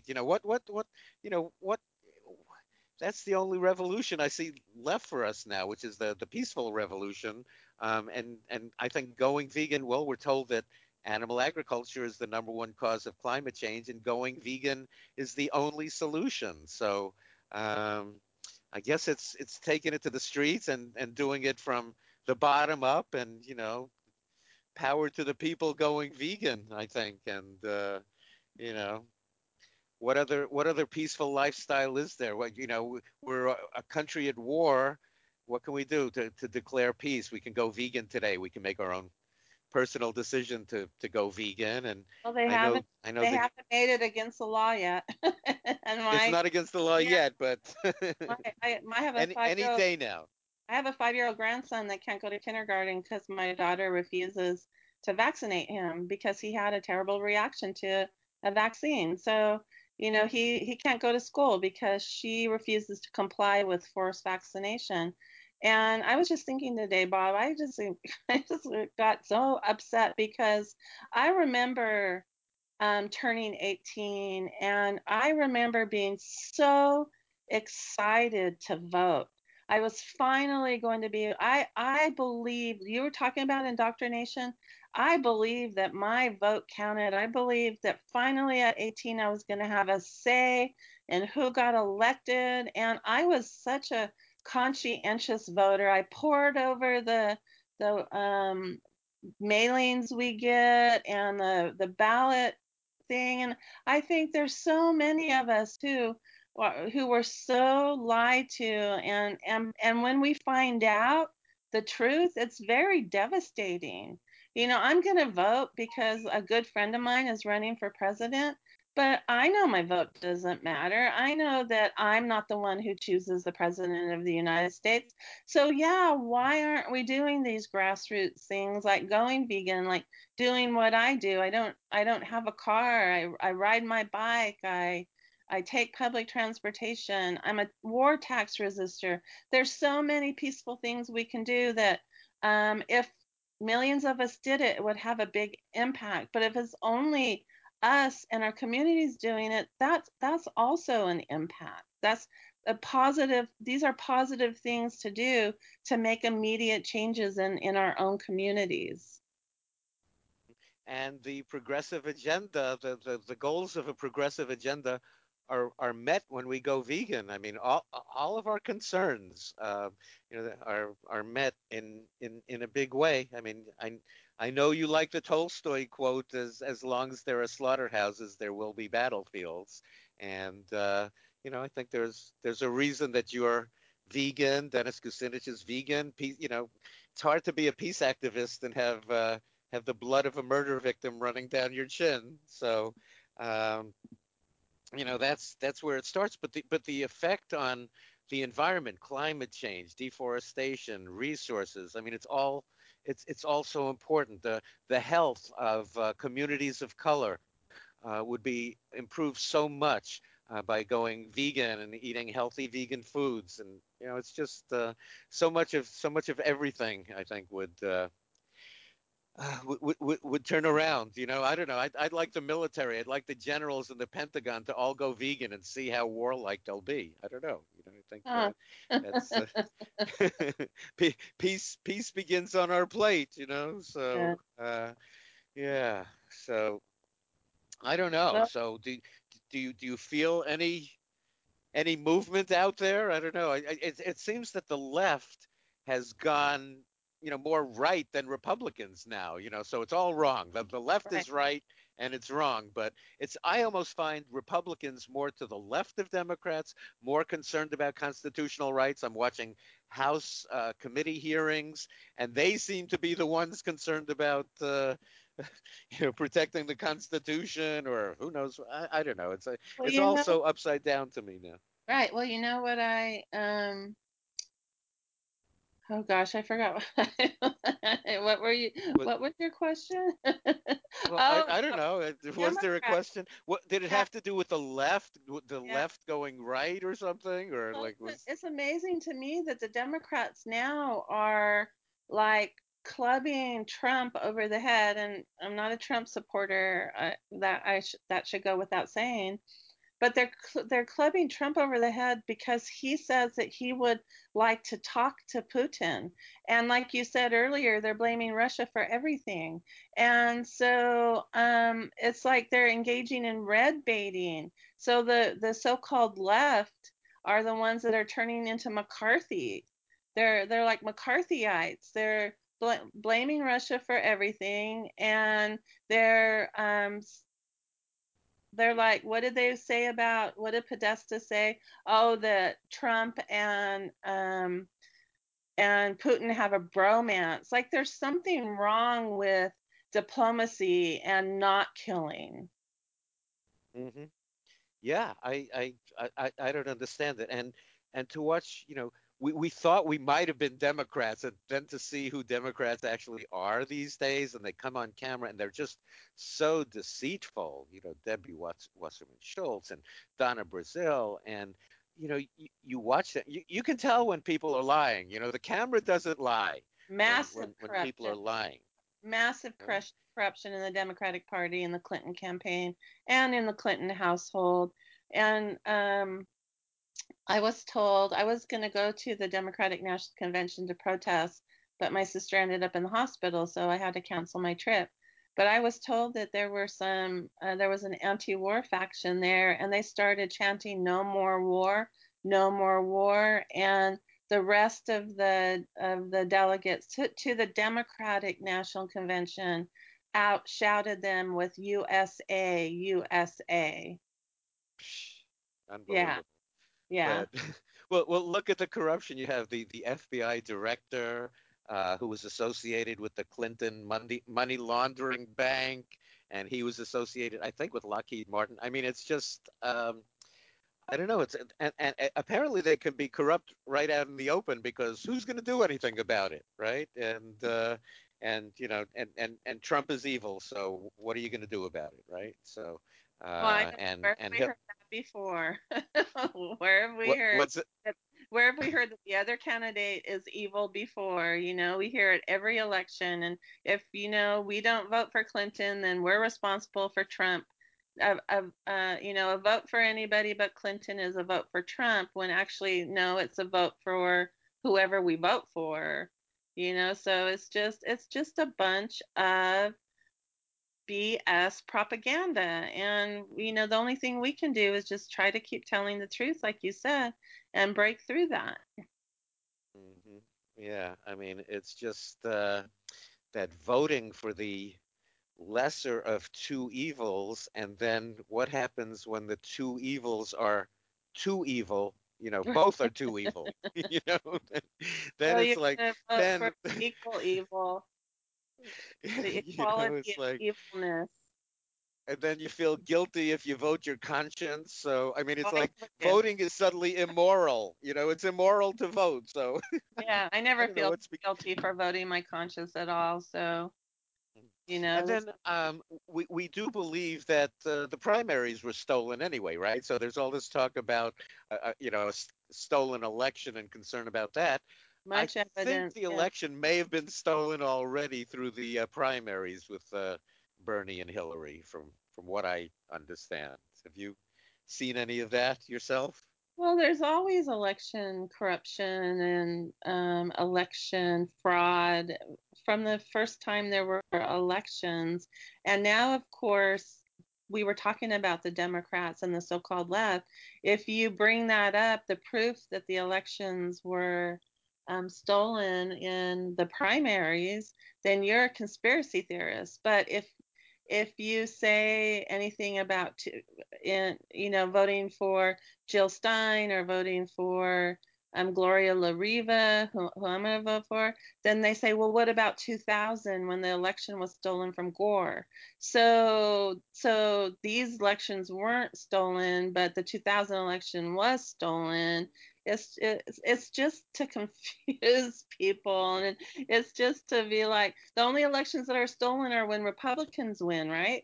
What? That's the only revolution I see left for us now, which is the peaceful revolution. And I think going vegan, well, we're told that animal agriculture is the number one cause of climate change, and going vegan is the only solution. So um, I guess it's taking it to the streets and doing it from the bottom up, and power to the people going vegan, I think. And you know, what other peaceful lifestyle is there? We're a country at war. What can we do to declare peace? We can go vegan today. We can make our own personal decision to go vegan. And Well, they I know haven't I know they that haven't made it against the law yet. And it's my not against the law yeah, yet, but I have a any 5-year-old day now. grandson that can't go to kindergarten because my daughter refuses to vaccinate him because he had a terrible reaction to a vaccine. So, he can't go to school because she refuses to comply with forced vaccination. And I was just thinking today, Bob, I just got so upset because I remember turning 18, and I remember being so excited to vote. I was finally going to be, I believe, you were talking about indoctrination. I believe that my vote counted. I believe that finally at 18 I was going to have a say in who got elected. And I was such a conscientious voter. I pored over the mailings we get and the ballot thing. And I think there's so many of us who were so lied to, and when we find out the truth, it's very devastating. I'm going to vote because a good friend of mine is running for president, but I know my vote doesn't matter. I know that I'm not the one who chooses the president of the United States. So yeah, why aren't we doing these grassroots things like going vegan, like doing what I do? I don't have a car. I ride my bike. I take public transportation. I'm a war tax resistor. There's so many peaceful things we can do that if millions of us did it, it would have a big impact. But if it's only us and our communities doing it, that's also an impact. That's a positive. These are positive things to do to make immediate changes in our own communities. And the progressive agenda, the goals of a progressive agenda are met when we go vegan. I mean, all of our concerns, are met in a big way. I mean, I know you like the Tolstoy quote, as long as there are slaughterhouses, there will be battlefields. And I think there's a reason that you're vegan. Dennis Kucinich is vegan. It's hard to be a peace activist and have the blood of a murder victim running down your chin. So, um, that's where it starts. But the effect on the environment, climate change, deforestation, resources. I mean, it's also important. The health of communities of color would be improved so much by going vegan and eating healthy vegan foods, and it's just so much of everything. I think would turn around. I don't know. I'd like the military. I'd like the generals in the Pentagon to all go vegan and see how warlike they'll be. I don't know. I think Huh. that's peace begins on our plate. Yeah. So yeah. So I don't know. Well, So do you feel any movement out there? I don't know. It seems that the left has gone, more right than Republicans now. So it's all wrong. The left right. is right and it's wrong. But I almost find Republicans more to the left of Democrats, more concerned about constitutional rights. I'm watching House committee hearings, and they seem to be the ones concerned about. Protecting the Constitution, or who knows? I don't know. Well, it's all so upside down to me now. right. Well, you know what oh gosh, I forgot what were you But what was your question? well, I Oh, I don't so know. Was there a Democrat, question? What did it yeah, have to do with the left? The yeah. left going right or something, or Well, like was? it's amazing to me that the Democrats now are like clubbing Trump over the head, and I'm not a Trump supporter. That should go without saying. But they're clubbing Trump over the head because he says that he would like to talk to Putin. And like you said earlier, they're blaming Russia for everything. And so it's like they're engaging in red baiting. So the so-called left are the ones that are turning into McCarthy. They're like McCarthyites. They're blaming Russia for everything, and they're they're like, what did they say about, what did Podesta say? Oh, that Trump and Putin have a bromance. Like there's something wrong with diplomacy and not killing. Hmm. Yeah, I don't understand it. And to watch, we thought we might have been Democrats, and then to see who Democrats actually are these days, and they come on camera and they're just so deceitful. Debbie Wasserman Schultz and Donna Brazil, and you watch that, you can tell when people are lying. The camera doesn't lie when Massive when when people corruption. are lying. Massive You know? corruption in the Democratic Party, in the Clinton campaign, and in the Clinton household. And I was told I was going to go to the Democratic National Convention to protest, but my sister ended up in the hospital, so I had to cancel my trip. But I was told that there was an anti-war faction there, and they started chanting "No more war, no more war," and the rest of the delegates to the Democratic National Convention out shouted them with "USA, USA." Psh, Yeah, unbelievable. yeah. But well, look at the corruption. You have the FBI director who was associated with the Clinton money laundering bank, and he was associated, I think, with Lockheed Martin. I mean, it's just I don't know. And apparently they can be corrupt right out in the open because who's going to do anything about it, right? And Trump is evil, so what are you going to do about it, right? So Well, I know, and where have and we he'll, heard that before? Where have we what heard what's it? that, where have we heard that the other candidate is evil before? We hear it every election, and if we don't vote for Clinton, then we're responsible for Trump. A vote for anybody but Clinton is a vote for Trump, when actually no, it's a vote for whoever we vote for. So it's just a bunch of BS propaganda. And, the only thing we can do is just try to keep telling the truth, like you said, and break through that. Hmm. Yeah, I mean, it's just that voting for the lesser of two evils, and then what happens when the two evils are too evil? Both are too evil. You know, then So it's you're like, going to vote for then, equal evil, the equality it's of like, evilness. and then you feel guilty if you vote your conscience. So, I mean, Oh, it's I like never do. voting is suddenly immoral. It's immoral to vote. So, Yeah, I I never don't know feel what's. guilty for voting my conscience at all. So, you know, And then we do believe that the primaries were stolen anyway, right? So there's all this talk about, a stolen election and concern about that. I much think evidence. the Yeah. election may have been stolen already through the primaries with Bernie and Hillary, from what I understand. Have you seen any of that yourself? Well, there's always election corruption and election fraud from the first time there were elections. And now, of course, we were talking about the Democrats and the so called left. If you bring that up, the proof that the elections were stolen in the primaries, then you're a conspiracy theorist. But if you say anything about voting for Jill Stein or voting for Gloria La Riva, who I'm going to vote for, then they say, well, what about 2000 when the election was stolen from Gore? So these elections weren't stolen, but the 2000 election was stolen. It's just to confuse people, and it's just to be like the only elections that are stolen are when Republicans win, right?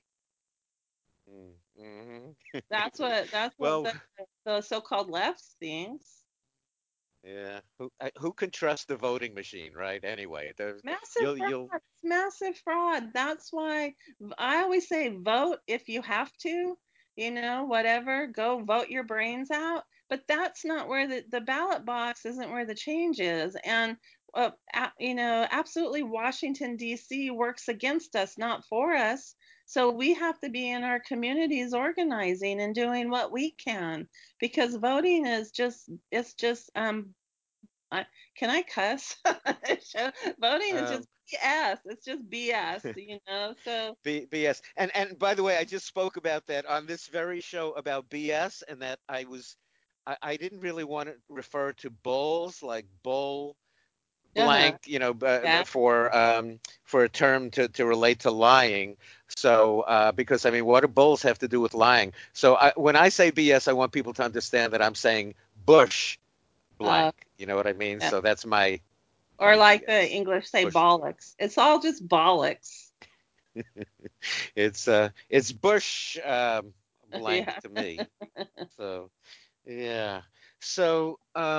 Mm-hmm. That's what Well, the so-called left thinks. yeah. Who can trust the voting machine, right? Anyway, Massive fraud. you'll. It's massive fraud. That's why I always say vote if you have to, whatever, go vote your brains out. But that's not where the ballot box isn't where the change is. And, absolutely Washington, D.C. works against us, not for us. So we have to be in our communities organizing and doing what we can because voting is it's just I, can I cuss? Voting is just Um, BS. It's just BS. So BS. And by the way, I just spoke about that on this very show about BS, and that I didn't really want to refer to bulls like bull uh-huh. blank, Yeah. for a term to relate to lying. So because I mean, what do bulls have to do with lying? So when I say BS, I want people to understand that I'm saying Bush Uh, blank. You know what I mean? yeah. So that's my Or like the BS. English say Bush. bollocks. It's all just bollocks. It's Bush blank Yeah. to me. So yeah. So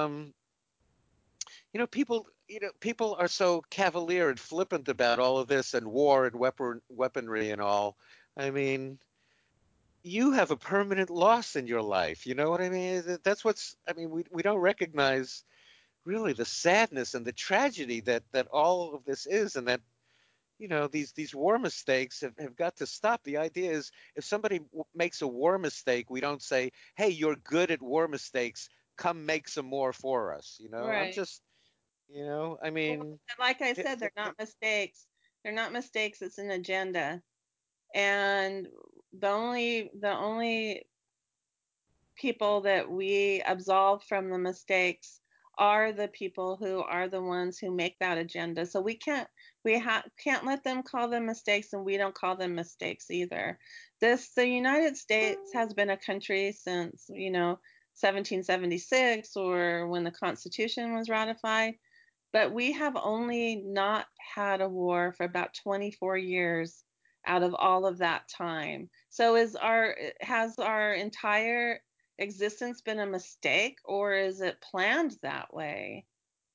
people are so cavalier and flippant about all of this and war and weaponry and all. I mean, you have a permanent loss in your life. You know what I mean? That's what's. I mean, we don't recognize really the sadness and the tragedy that all of this is, and that these war mistakes have got to stop. The idea is if somebody makes a war mistake, we don't say, hey, you're good at war mistakes, come make some more for us. I'm Right. just, I Well, mean, like I hi- said, they're hi- not mistakes. They're not mistakes. It's an agenda. And the only people that we absolve from the mistakes are the people who are the ones who make that agenda. So we can't let them call them mistakes, and we don't call them mistakes either. The United States has been a country since 1776 or when the Constitution was ratified, but we have only not had a war for about 24 years out of all of that time. So has our entire existence been a mistake, or is it planned that way?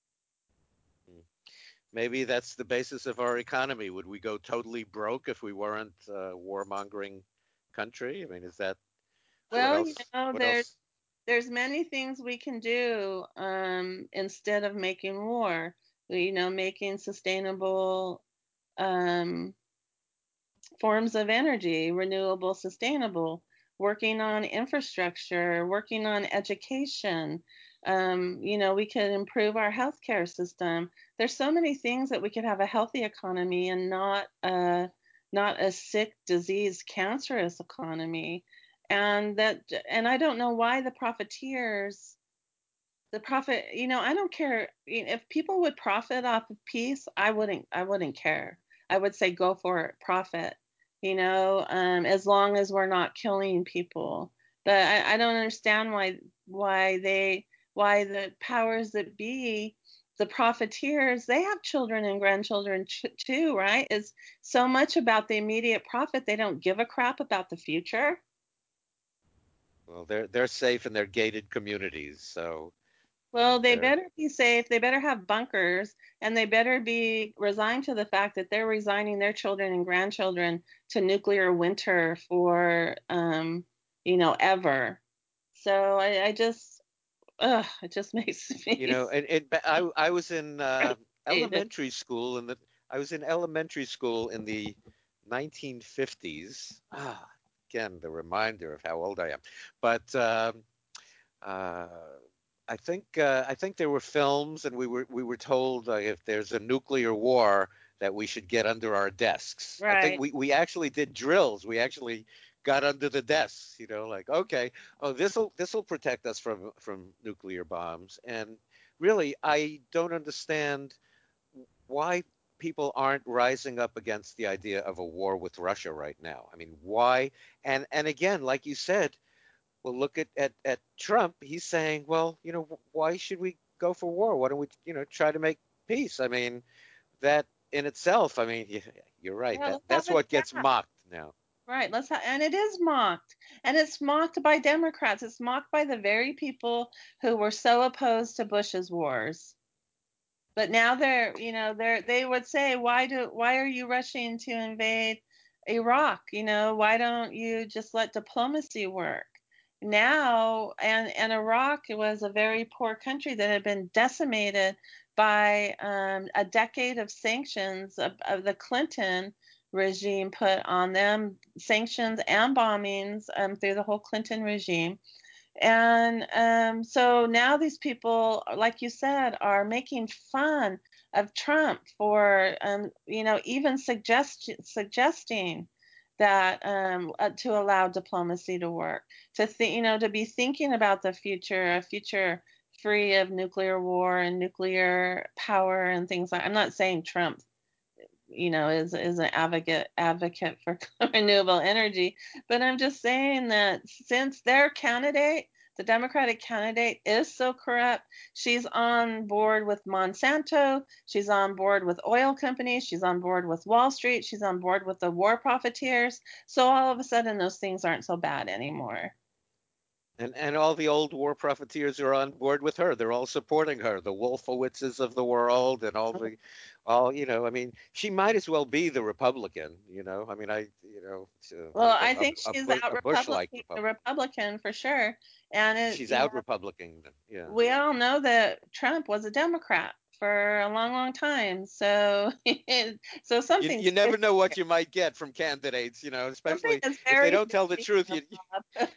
maybe that's the basis of our economy. Would we go totally broke if we weren't a warmongering country? I mean, is that what Well, else? What there's else? there's many things we can do instead of making war. Making sustainable um, forms of energy, renewable, sustainable, working on infrastructure, working on education. We could improve our healthcare system. There's so many things that we could have a healthy economy and not a sick, diseased, cancerous economy. And I don't know why the profit, I don't care. If people would profit off of peace, I wouldn't care. I would say go for it, profit. as long as we're not killing people. But I don't understand why the powers that be, the profiteers, they have children and grandchildren too, right? It's so much about the immediate profit. They don't give a crap about the future. Well, they're safe in their gated communities, so Well, they they're better be safe. They better have bunkers, and they better be resigned to the fact that they're resigning their children and grandchildren to nuclear winter for, ever. So I just, it just makes me I was in frustrated. elementary school in the I was in elementary school in the 1950s. Again, the reminder of how old I am. But uh, I think there were films, and we were told if there's a nuclear war that we should get under our desks. I think Right. we actually did drills. We actually got under the desks, like, okay, oh, this'll protect us from nuclear bombs. And really, I don't understand why people aren't rising up against the idea of a war with Russia right now. I mean, why? And again, like you said, well, look at Trump. He's saying, well, why should we go for war? Why don't we, try to make peace? I mean, that in itself, I mean, you're right. Yeah, let's have That's a what gets chat. mocked now. Right. And it is mocked. And it's mocked by Democrats. It's mocked by the very people who were so opposed to Bush's wars. But now they would say, why are you rushing to invade Iraq? Why don't you just let diplomacy work? Now, and Iraq was a very poor country that had been decimated by a decade of sanctions of the Clinton regime put on them, sanctions and bombings through the whole Clinton regime. And so now these people, like you said, are making fun of Trump for, even suggesting that to allow diplomacy to work, to be thinking about the future, a future free of nuclear war and nuclear power and things like. I'm not saying Trump, is an advocate for renewable energy. But I'm just saying that since their candidate, the Democratic candidate, is so corrupt, she's on board with Monsanto, she's on board with oil companies, she's on board with Wall Street, she's on board with the war profiteers. So all of a sudden, those things aren't so bad anymore. And all the old war profiteers are on board with her. They're all supporting her. The Wolfowitzes of the world and I mean, she might as well be the Republican, I mean, Well, I think she's a Bush-like a Republican. Republican for sure. And She's out Republican, yeah. we all know that Trump was a Democrat for a long, long time. So, so You never know what you might get from candidates, something especially that's if they very don't tell the fishy truth. about Bob.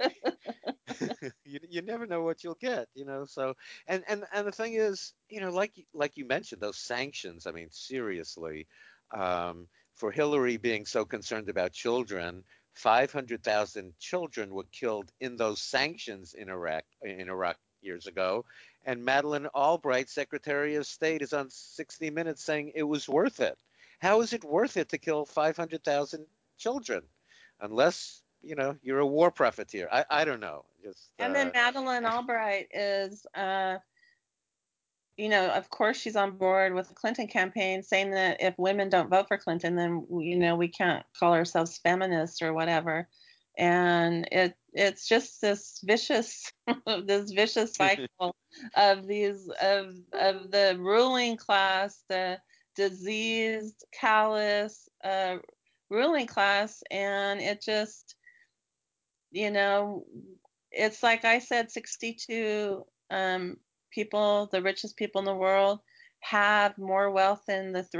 You never know what you'll get, So and the thing is, like you mentioned, those sanctions. I mean, seriously, for Hillary being so concerned about children, 500,000 children were killed in those sanctions in Iraq years ago, and Madeleine Albright, Secretary of State, is on 60 Minutes saying it was worth it. How is it worth it to kill 500,000 children? Unless you're a war profiteer. I don't know. Just And then Madeleine Albright is, of course, she's on board with the Clinton campaign, saying that if women don't vote for Clinton, then we can't call ourselves feminists or whatever. And it's just this vicious this vicious cycle of the ruling class, the diseased, callous ruling class, and it just, you know, it's like I said, 62 people, the richest people in the world, have more wealth than the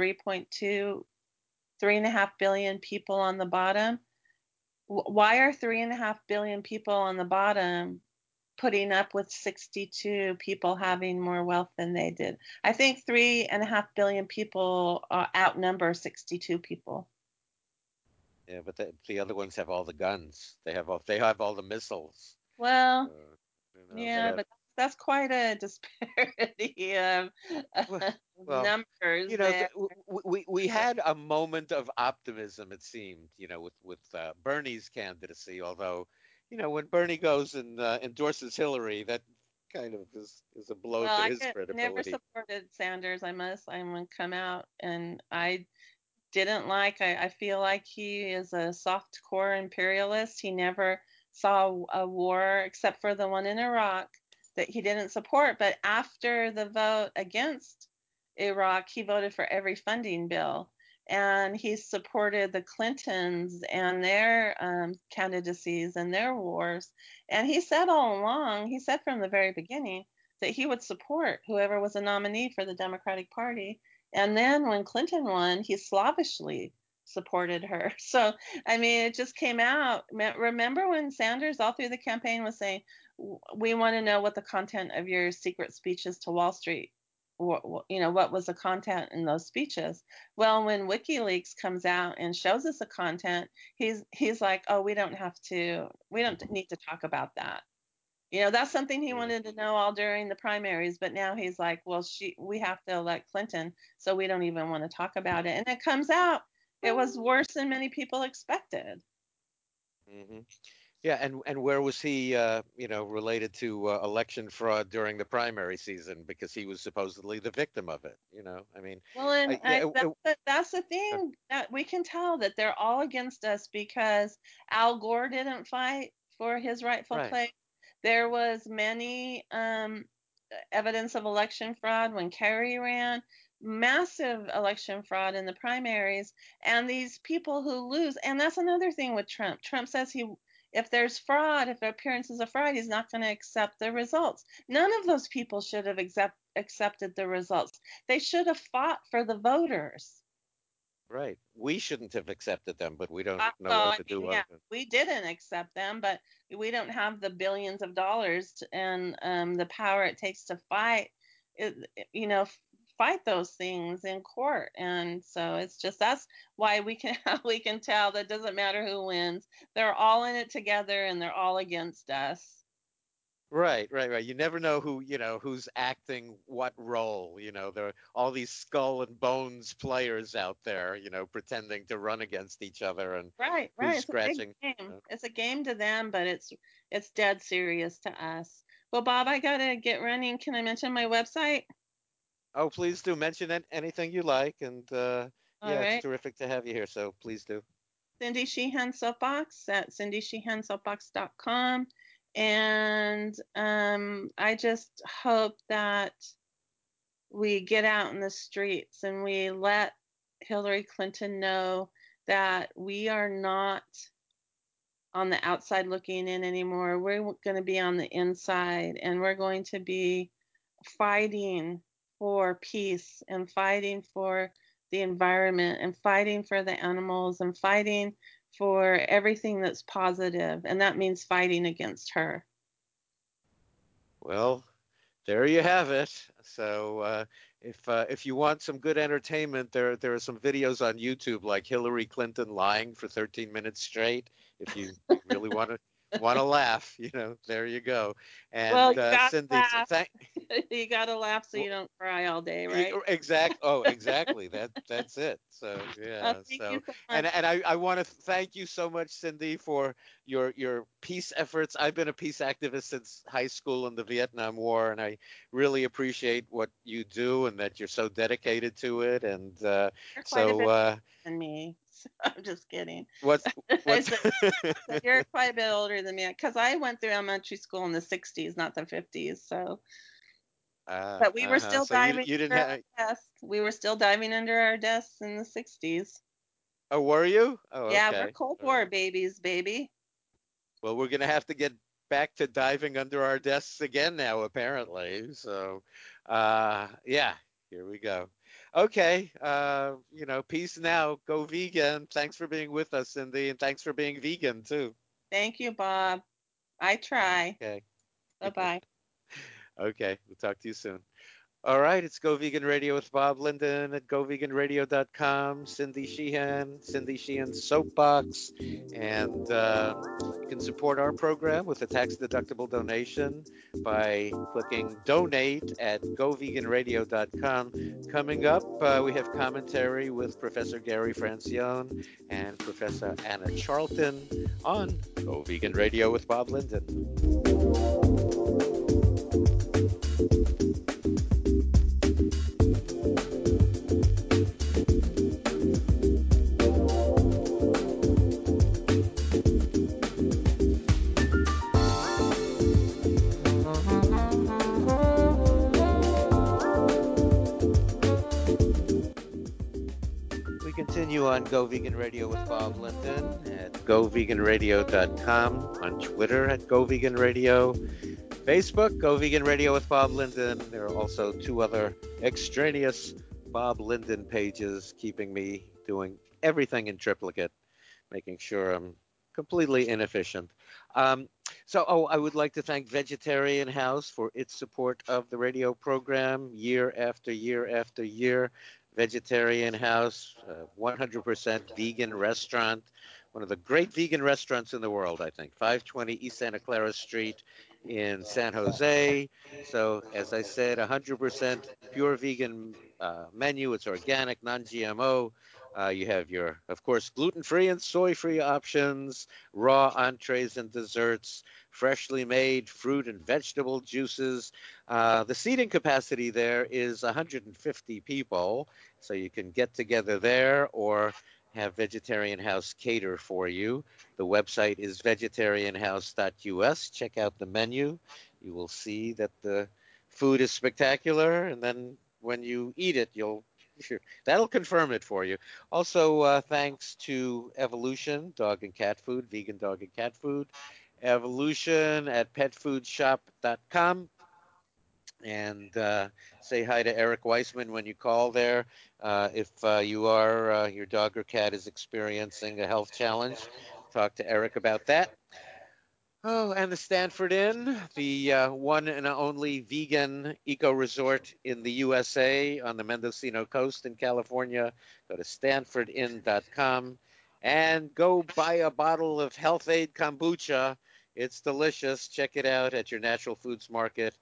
3.5 billion people on the bottom. Why are 3.5 billion people on the bottom putting up with 62 people having more wealth than they did? I think 3.5 billion people outnumber 62 people. yeah, but the other ones have all the guns. They have all the missiles. Well, They yeah, have. but that's quite a disparity of Well, well, numbers there. we had a moment of optimism, it seemed, with Bernie's candidacy. Although, when Bernie goes and endorses Hillary, that kind of is a blow Well, to I his could never credibility. supported Sanders. I'm gonna come out, and I didn't like. I feel like he is a soft core imperialist. He never saw a war except for the one in Iraq that he didn't support. But after the vote against Iraq, he voted for every funding bill. And he supported the Clintons and their candidacies and their wars. And he said all along, he said from the very beginning, that he would support whoever was a nominee for the Democratic Party. And then when Clinton won, he slavishly supported her. So, I mean, it just came out. Remember when Sanders, all through the campaign, was saying, we want to know what the content of your secret speeches to Wall Street, what was the content in those speeches? Well, when WikiLeaks comes out and shows us the content, he's like, oh, we don't need to talk about that. That's something he Mm. wanted to know all during the primaries, but now he's like, well, we have to elect Clinton, so we don't even want to talk about it. And it comes out, it was worse than many people expected. Hmm. Yeah, and where was he, related to election fraud during the primary season because he was supposedly the victim of it. I mean, Well, and yeah, that's the thing that we can tell that they're all against us because Al Gore didn't fight for his rightful right, place. There was many evidence of election fraud when Kerry ran, massive election fraud in the primaries, and these people who lose, and that's another thing with Trump. Trump says if there's fraud, if appearances of fraud, he's not going to accept the results. None of those people should have accepted the results. They should have fought for the voters. right. We shouldn't have accepted them, but we don't know Well, what I to mean, do yeah, of it. we didn't accept them, but we don't have the billions of dollars and the power it takes to fight, it, fight those things in court. And so it's just that's why we can we can tell that doesn't matter who wins. They're all in it together, and they're all against us. Right, right, right. You never know who's acting what role. There are all these skull and bones players out there, pretending to run against each other and Right, right. who's It's a big scratching. game. It's a game to them, but it's dead serious to us. Well, Bob, I gotta get running. Can I mention my website? Oh, please do mention anything you like, and All yeah, it's right. terrific to have you here. So please do. Cindy Sheehan Soapbox at cindysheehansoapbox.com. And I just hope that we get out in the streets and we let Hillary Clinton know that we are not on the outside looking in anymore. We're going to be on the inside, and we're going to be fighting for peace and fighting for the environment and fighting for the animals and fighting for everything that's positive. And that means fighting against her. Well, there you have it. So if you want some good entertainment, there are some videos on YouTube like Hillary Clinton lying for 13 minutes straight. If you really want to laugh, there you go. Well, And you got to Cindy, laugh. thank. You got to laugh so you don't cry all day, right? Exactly. That's it. So Oh, yeah. thank you So so and much. I want to thank you so much, Cindy, for your peace efforts. I've been a peace activist since high school in the Vietnam War, and I really appreciate what you do and that you're so dedicated to it. And You're quite a so bit than me. I'm just kidding. what's I what's said you're quite a bit older than me because I went through elementary school in the 60s, not the 50s. So, but we were uh-huh. still So you diving you didn't under have. our desks. We were still diving under our desks in the 60s. Oh, were you? Oh, Yeah, we're okay. Cold All War right. babies, baby. Well, we're gonna have to get back to diving under our desks again now, apparently. So, yeah, here we go. Okay, peace now. Go vegan. Thanks for being with us, Cindy, and thanks for being vegan too. Thank you, Bob. I try. Okay. Bye bye. Okay, we'll talk to you soon. All right, it's Go Vegan Radio with Bob Linden at goveganradio.com. Cindy Sheehan's Soapbox. And you can support our program with a tax-deductible donation by clicking donate at goveganradio.com. Coming up, we have commentary with Professor Gary Francione and Professor Anna Charlton on Go Vegan Radio with Bob Linden. Continue on Go Vegan Radio with Bob Linden at goveganradio.com, on Twitter at Go Vegan Radio, Facebook, Go Vegan Radio with Bob Linden. There are also 2 other extraneous Bob Linden pages keeping me doing everything in triplicate, making sure I'm completely inefficient. I would like to thank Vegetarian House for its support of the radio program year after year after year. Vegetarian House, 100% vegan restaurant, one of the great vegan restaurants in the world, I think. 520 East Santa Clara Street in San Jose. So, as I said, 100% pure vegan menu. It's organic, non-GMO. You have your, of course, gluten-free and soy-free options, raw entrees and desserts, freshly made fruit and vegetable juices. The seating capacity there is 150 people, so you can get together there or have Vegetarian House cater for you. The website is vegetarianhouse.us. Check out the menu. You will see that the food is spectacular, and then when you eat it, that'll confirm it for you. Also, thanks to Evolution Dog and Cat Food, vegan dog and cat food. Evolution at petfoodshop.com. And say hi to Eric Weissman when you call there. If your dog or cat is experiencing a health challenge, talk to Eric about that. Oh, and the Stanford Inn, the one and only vegan eco resort in the USA on the Mendocino coast in California. Go to stanfordinn.com and go buy a bottle of Health Aid kombucha. It's delicious. Check it out at your natural foods market,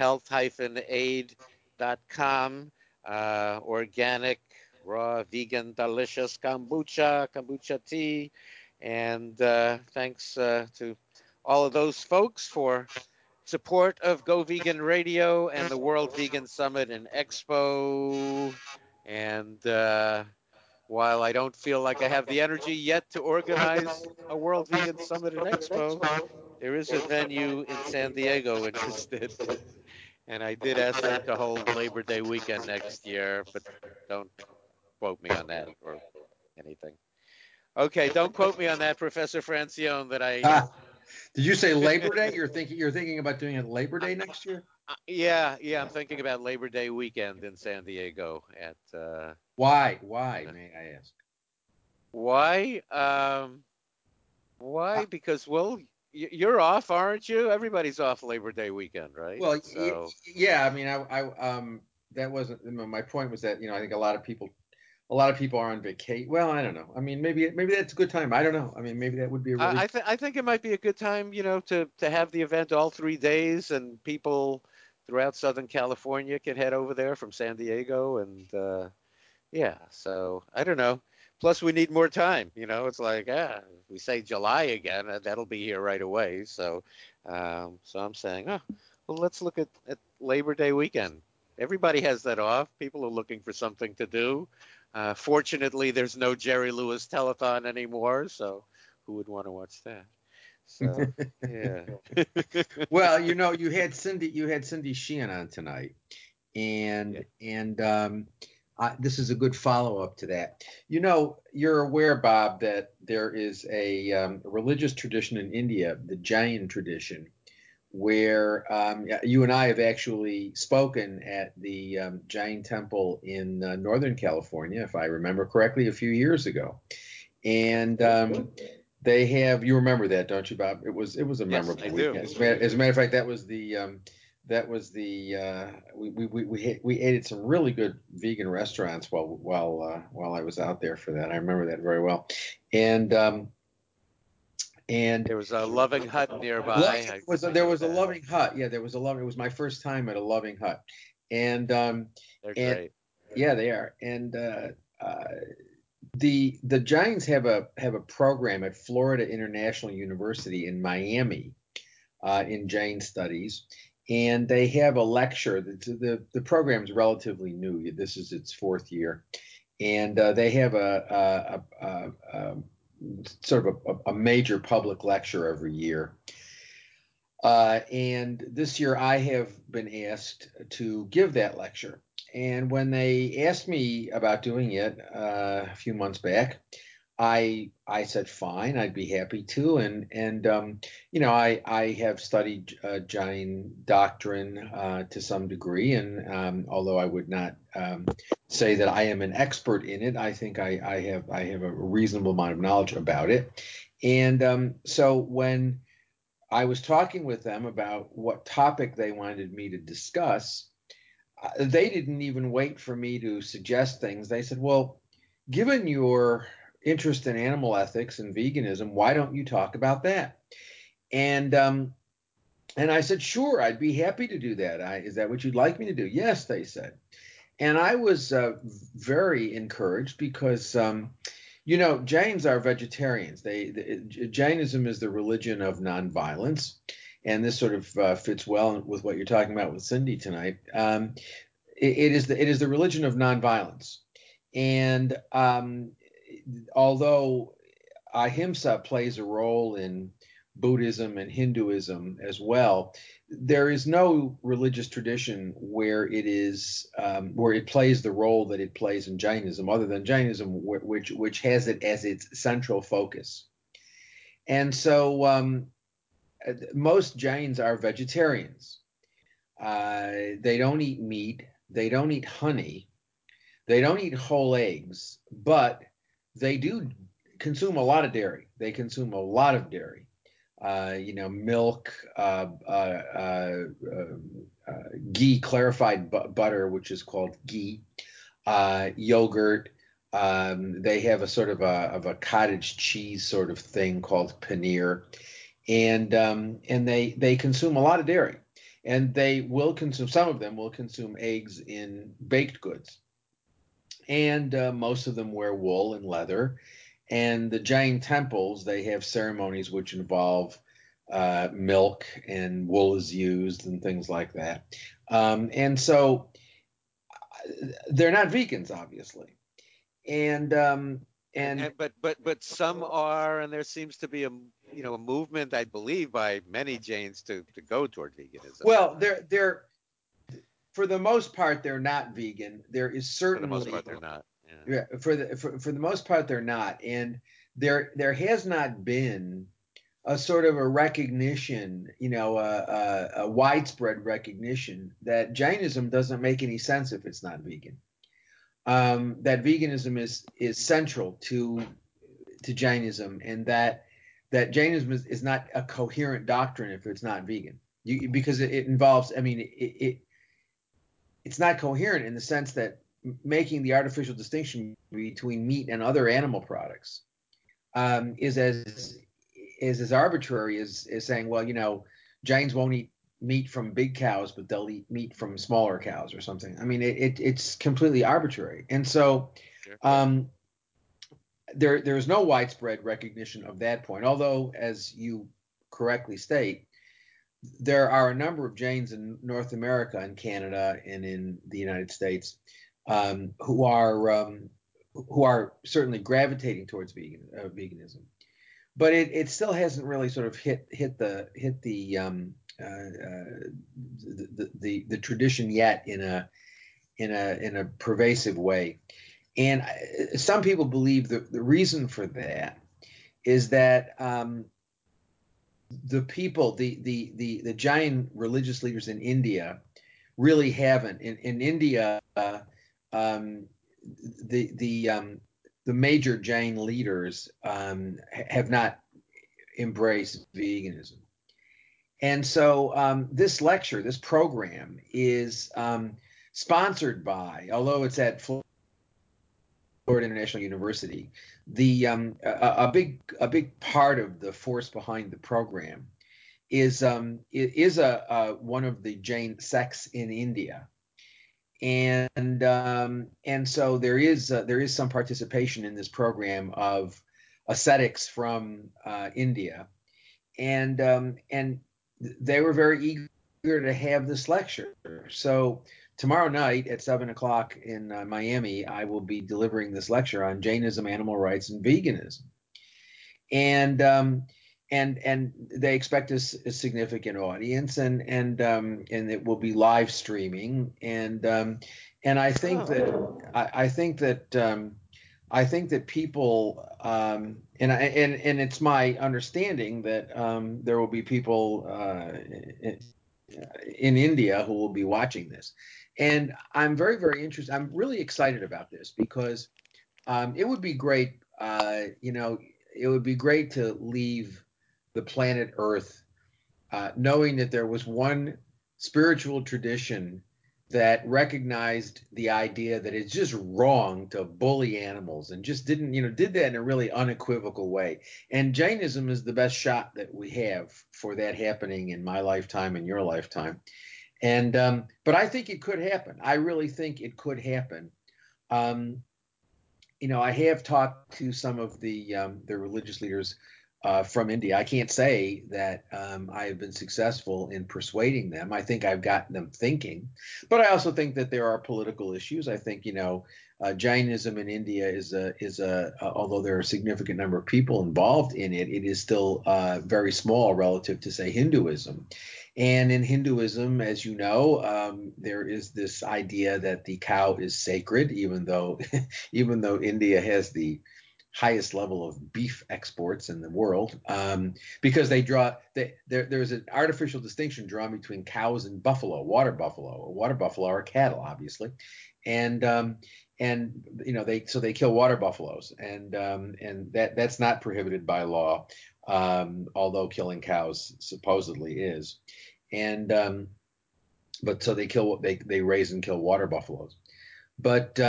health-aid.com. Organic, raw, vegan, delicious kombucha tea. And thanks to all of those folks for support of Go Vegan Radio and the World Vegan Summit and Expo. And while I don't feel like I have the energy yet to organize a World Vegan Summit and Expo, there is a venue in San Diego interested. And I did ask them to hold Labor Day weekend next year, but don't quote me on that or anything. Okay, don't quote me on that, Professor Francione, that I... Did you say Labor Day? You're thinking about doing it Labor Day next year? Yeah, I'm thinking about Labor Day weekend in San Diego. Why, may I ask? Why? Why? Because, well, you're off, aren't you? Everybody's off Labor Day weekend, right? Well, yeah. I mean, that wasn't my point. Was that I think a lot of people are on vacation. Well, I don't know. I mean, maybe that's a good time. I don't know. I mean, maybe that would be a really. I think it might be a good time, to have the event all 3 days, and people throughout Southern California can head over there from San Diego, and yeah. So I don't know. Plus, we need more time. It's like, we say July again, that'll be here right away. So I'm saying, well, let's look at Labor Day weekend. Everybody has that off. People are looking for something to do. Fortunately, there's no Jerry Lewis telethon anymore, so who would want to watch that? So, yeah. Well, you had Cindy Sheehan on tonight, and this is a good follow-up to that. You're aware, Bob, that there is a religious tradition in India, the Jain tradition, where you and I have actually spoken at the Jain temple in Northern California, if I remember correctly, a few years ago. And they have, you remember that, don't you, Bob? It was a memorable weekend. As a matter of fact, that was the that was the we ate at some really good vegan restaurants while I was out there for that. I remember that very well, and and There was a Loving Hut nearby. I there know was a that. Loving Hut. Yeah, there was a Loving. It was my first time at a Loving Hut, and They're and great. yeah, they are. And uh, the Giants have a program at Florida International University in Miami in Jain studies, and they have a lecture. The program is relatively new. This is its fourth year, and they have a sort of a major public lecture every year. And this year I have been asked to give that lecture. And when they asked me about doing it a few months back, I said fine, I'd be happy to. And you know, I have studied Jain doctrine to some degree, and although I would not say that I am an expert in it, I think I have a reasonable amount of knowledge about it. And so when I was talking with them about what topic they wanted me to discuss, they didn't even wait for me to suggest things. They said, well, given your interest in animal ethics and veganism, why don't you talk about that? And and I said, sure, I'd be happy to do that. Is that what you'd like me to do? Yes, they said. And I was very encouraged because, you know, Jains are vegetarians. Jainism is the religion of nonviolence, and this sort of fits well with what you're talking about with Cindy tonight. It is the religion of nonviolence, and although ahimsa plays a role in Buddhism and Hinduism as well, there is no religious tradition where it is where it plays the role that it plays in Jainism, other than Jainism, which has it as its central focus. And so most Jains are vegetarians. They don't eat meat. They don't eat honey. They don't eat whole eggs, but they do consume a lot of dairy. They consume a lot of dairy. You know, milk, ghee, clarified butter, which is called ghee, yogurt. They have a sort of a cottage cheese sort of thing called paneer, and they consume a lot of dairy, and they will consume, some of them will consume eggs in baked goods, and most of them wear wool and leather. And the Jain temples, they have ceremonies which involve milk, and wool is used and things like that. And so they're not vegans, obviously. And But some are, and there seems to be a a movement, I believe, by many Jains to go toward veganism. well, they're for the most part they're not vegan. There is For the most certainly part, they're not. Yeah. yeah, for the most part they're not, and there has not been a sort of a recognition, a widespread recognition that Jainism doesn't make any sense if it's not vegan. That veganism is central to Jainism, and that Jainism is not a coherent doctrine if it's not vegan. Because it involves, I mean, it's not coherent in the sense that making the artificial distinction between meat and other animal products is as arbitrary as saying, well, Jains won't eat meat from big cows, but they'll eat meat from smaller cows or something. I mean, it's completely arbitrary, and so Sure. um, there is no widespread recognition of that point. Although, as you correctly state, there are a number of Jains in North America and Canada and in the United States who are certainly gravitating towards veganism, but it still hasn't really sort of hit the tradition yet in a pervasive way. And some people believe that the reason for that is that the people, the Jain religious leaders in India, really haven't. In India, the major Jain leaders have not embraced veganism, And so this lecture, this program is sponsored by, although it's at Florida International University, a big part of the force behind the program is one of the Jain sects in India, and so there is some participation in this program of ascetics from India, and they were very eager to have this lecture. So tomorrow night at 7 o'clock in Miami, I will be delivering this lecture on Jainism, animal rights, and veganism, and they expect a significant audience, and it will be live streaming, and I think I think that people and it's my understanding that there will be people in India who will be watching this, and I'm very interested. I'm really excited about this because it would be great, it would be great to leave the planet Earth knowing that there was one spiritual tradition that recognized the idea that it's just wrong to bully animals and just did that in a really unequivocal way. And Jainism is the best shot that we have for that happening in my lifetime and your lifetime. And but I think it could happen. I really think it could happen. Um, I have talked to some of the religious leaders from India. I can't say that I have been successful in persuading them. I think I've gotten them thinking, but I also think that there are political issues. I think Jainism in India although there are a significant number of people involved in it, it is still very small relative to, say, Hinduism. And in Hinduism, as you know, there is this idea that the cow is sacred, even though India has the highest level of beef exports in the world, because there's an artificial distinction drawn between cows and buffalo, water buffalo. Water buffalo are cattle, obviously, and they kill water buffaloes, and that's not prohibited by law, although killing cows supposedly is, and but so they raise and kill water buffaloes, but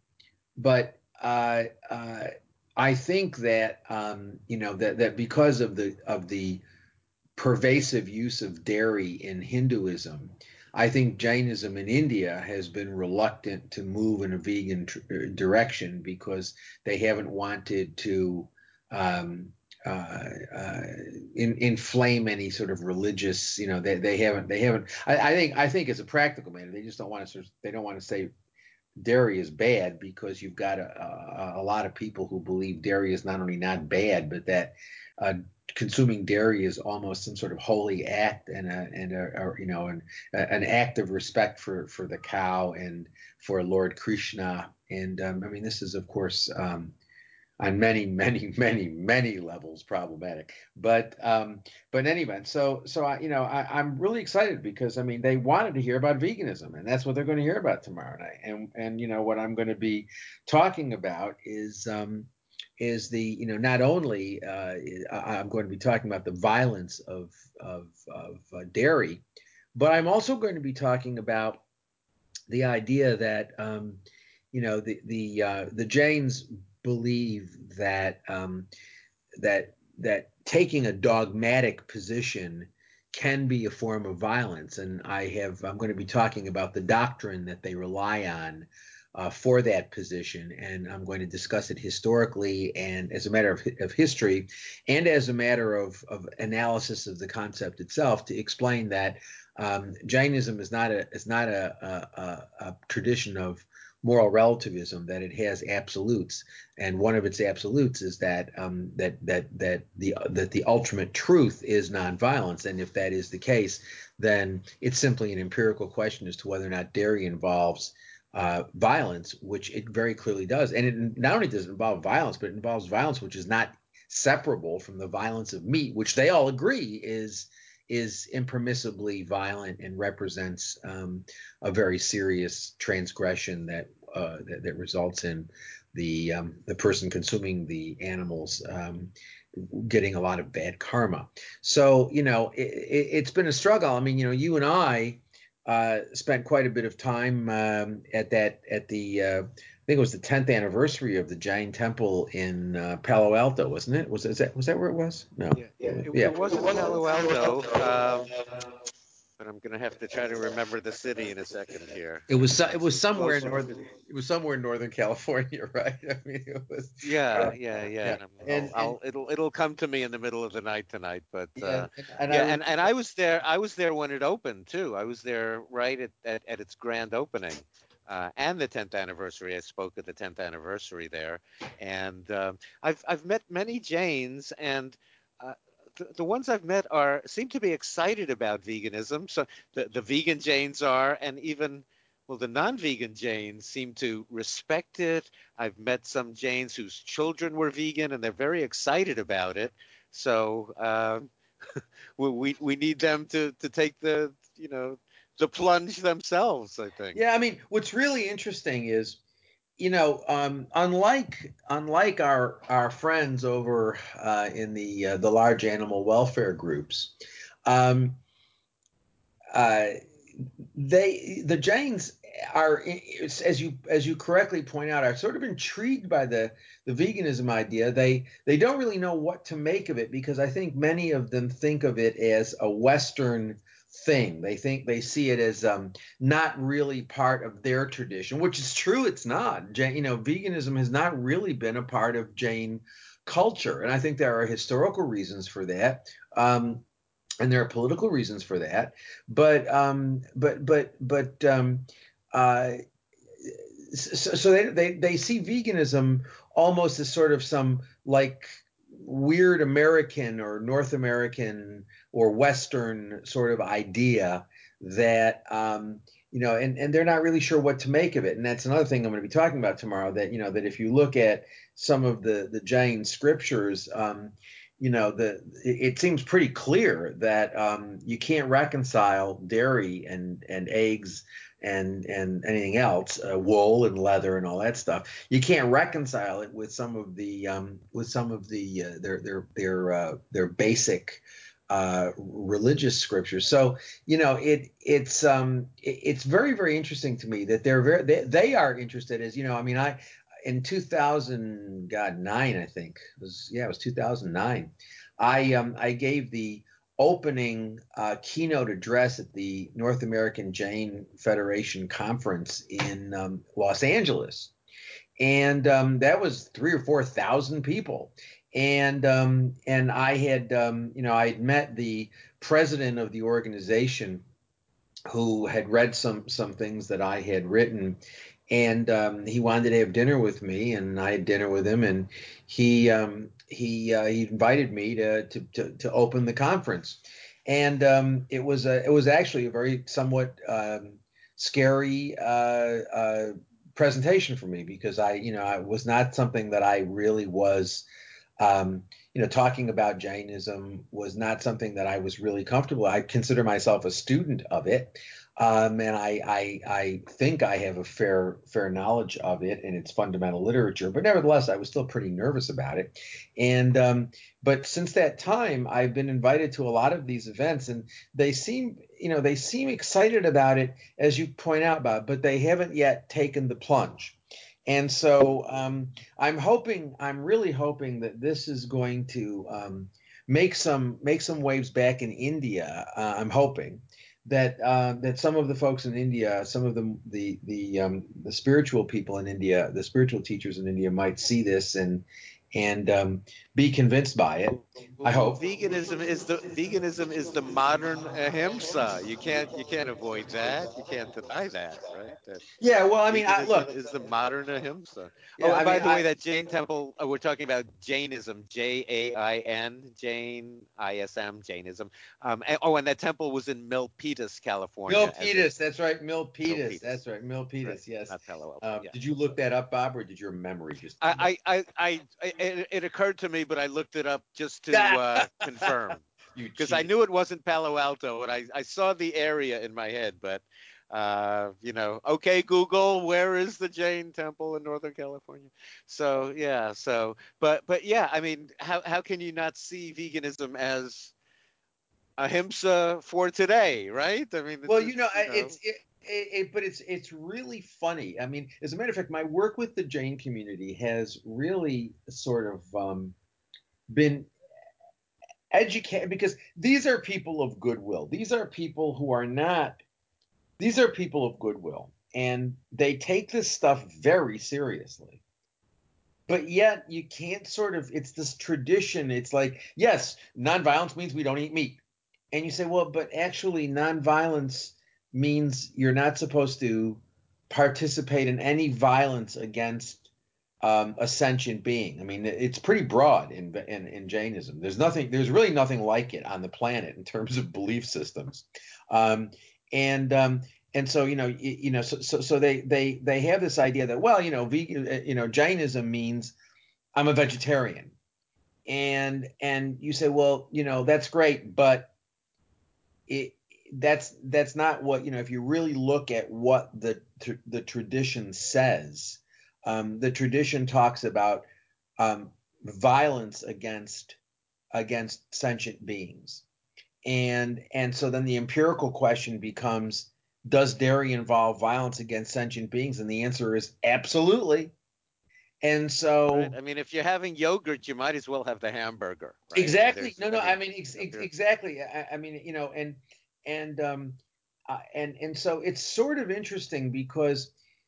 I think that that because of the pervasive use of dairy in Hinduism, I think Jainism in India has been reluctant to move in a vegan direction because they haven't wanted to inflame any sort of religious. They haven't. I think as a practical matter, they just don't want to. They don't want to say dairy is bad because you've got a lot of people who believe dairy is not only not bad, but that consuming dairy is almost some sort of holy act and an act of respect for the cow and for Lord Krishna. And I mean, this is of course on many levels problematic, but in any event, so I'm really excited because I mean they wanted to hear about veganism, and that's what they're going to hear about tomorrow night. And what I'm going to be talking about is the not only I'm going to be talking about the violence of dairy, but I'm also going to be talking about the idea that the Jains believe that that taking a dogmatic position can be a form of violence, and I'm going to be talking about the doctrine that they rely on for that position, and I'm going to discuss it historically and as a matter of history, and as a matter of analysis of the concept itself, to explain that Jainism is not a tradition of moral relativism, that it has absolutes, and one of its absolutes is that the ultimate truth is nonviolence, and if that is the case, then it's simply an empirical question as to whether or not dairy involves violence, which it very clearly does. And it not only does it involve violence, but it involves violence which is not separable from the violence of meat, which they all agree is impermissibly violent and represents a very serious transgression that results in the person consuming the animals getting a lot of bad karma. So, it's been a struggle. I mean, you and I spent quite a bit of time at the I think it was the 10th anniversary of the Jain Temple in Palo Alto, wasn't it? Was that where it was? No. Yeah, it wasn't Palo Alto, but I'm gonna have to try to remember the city in a second here. It was It's somewhere in closer north. to. It was somewhere in Northern California, right? I mean, it was. Yeah, Uh, yeah. yeah, And and it'll come to me in the middle of the night tonight. But yeah, and I yeah, remember. and I was there. I was there when it opened too. I was there right at its grand opening, and the 10th anniversary. I spoke at the 10th anniversary there, and I've met many Jains, and uh, the ones I've met are seem to be excited about veganism. So the vegan Jains are, and even. Well, the non-vegan Jains seem to respect it. I've met some Jains whose children were vegan, and they're very excited about it. So we need them to take the plunge themselves, I think. Yeah, I mean, what's really interesting is, unlike our friends over in the large animal welfare groups, um, uh, the Jains are, as you correctly point out, are sort of intrigued by the veganism idea. They don't really know what to make of it, because I think many of them think of it as a Western thing. They see it as not really part of their tradition, which is true. It's not. Veganism has not really been a part of Jain culture, and I think there are historical reasons for that. And there are political reasons for that, but uh, so they see veganism almost as sort of some, like, weird American or North American or Western sort of idea that and they're not really sure what to make of it. And that's another thing I'm going to be talking about tomorrow. That if you look at some of the Jain scriptures, it seems pretty clear that you can't reconcile dairy and eggs and anything else, wool and leather and all that stuff. You can't reconcile it with some of the their basic religious scriptures. So it's very, very interesting to me that they are interested, as I mean, I in 2009, I think it was 2009. I gave the opening keynote address at the North American Jain Federation conference in Los Angeles, and that was 3 or 4 thousand people. And I had I had met the president of the organization, who had read some things that I had written, and he wanted to have dinner with me, and I had dinner with him, and he invited me to open the conference. And it was actually a very somewhat scary presentation for me, because I was not something that I really was. Talking about Jainism was not something that I was really comfortable. I consider myself a student of it, and I think I have a fair knowledge of it and its fundamental literature. But nevertheless, I was still pretty nervous about it. And but since that time, I've been invited to a lot of these events, and they seem excited about it, as you point out, Bob, but they haven't yet taken the plunge. And so I'm really hoping that this is going to make some waves back in India. I'm hoping that some of the folks in India, some of the spiritual people in India, the spiritual teachers in India, might see this and be convinced by it. I Well, hope. veganism is the modern ahimsa. You can't avoid that. You can't deny that, right? That Yeah. Well, I mean, veganism look. is the modern ahimsa. Oh, Yeah. and I by mean, the way, that Jain temple, we're talking about Jainism, Jain, Jain, ISM, Jainism. And that temple was in Milpitas, California, as it Milpitas. That's right. Milpitas. Milpitas, That's right. right? Milpitas. Yes. Not Palo Alto. Yeah. Did you look that up, Bob, or did your memory just? It occurred to me, but I looked it up just to confirm, You because I cheated. knew it wasn't Palo Alto, and I saw the area in my head, but Okay, Google, where is the Jain Temple in Northern California? So yeah, but yeah, I mean, how can you not see veganism as ahimsa for today, right? I mean, Well, but it's really funny. I mean, as a matter of fact, my work with the Jain community has really sort of been educated, because these are people of goodwill. These are people who are not. These are people of goodwill, and they take this stuff very seriously. But yet, you can't sort of. It's this tradition. It's like, yes, nonviolence means we don't eat meat. And you say, well, but actually, nonviolence means you're not supposed to participate in any violence against a sentient being. I mean, it's pretty broad in Jainism. There's really nothing like it on the planet in terms of belief systems. Um, and and so so they have this idea that, well, vegan, Jainism means I'm a vegetarian, and you say, well, that's great, but it that's not what, if you really look at what the tradition says. The tradition talks about violence against sentient beings, and so then the empirical question becomes, does dairy involve violence against sentient beings? And the answer is absolutely. And right. so I mean, if you're having yogurt, you might as well have the hamburger, right? I mean, exactly. No, I mean, there- exactly. I mean, and and so it's sort of interesting because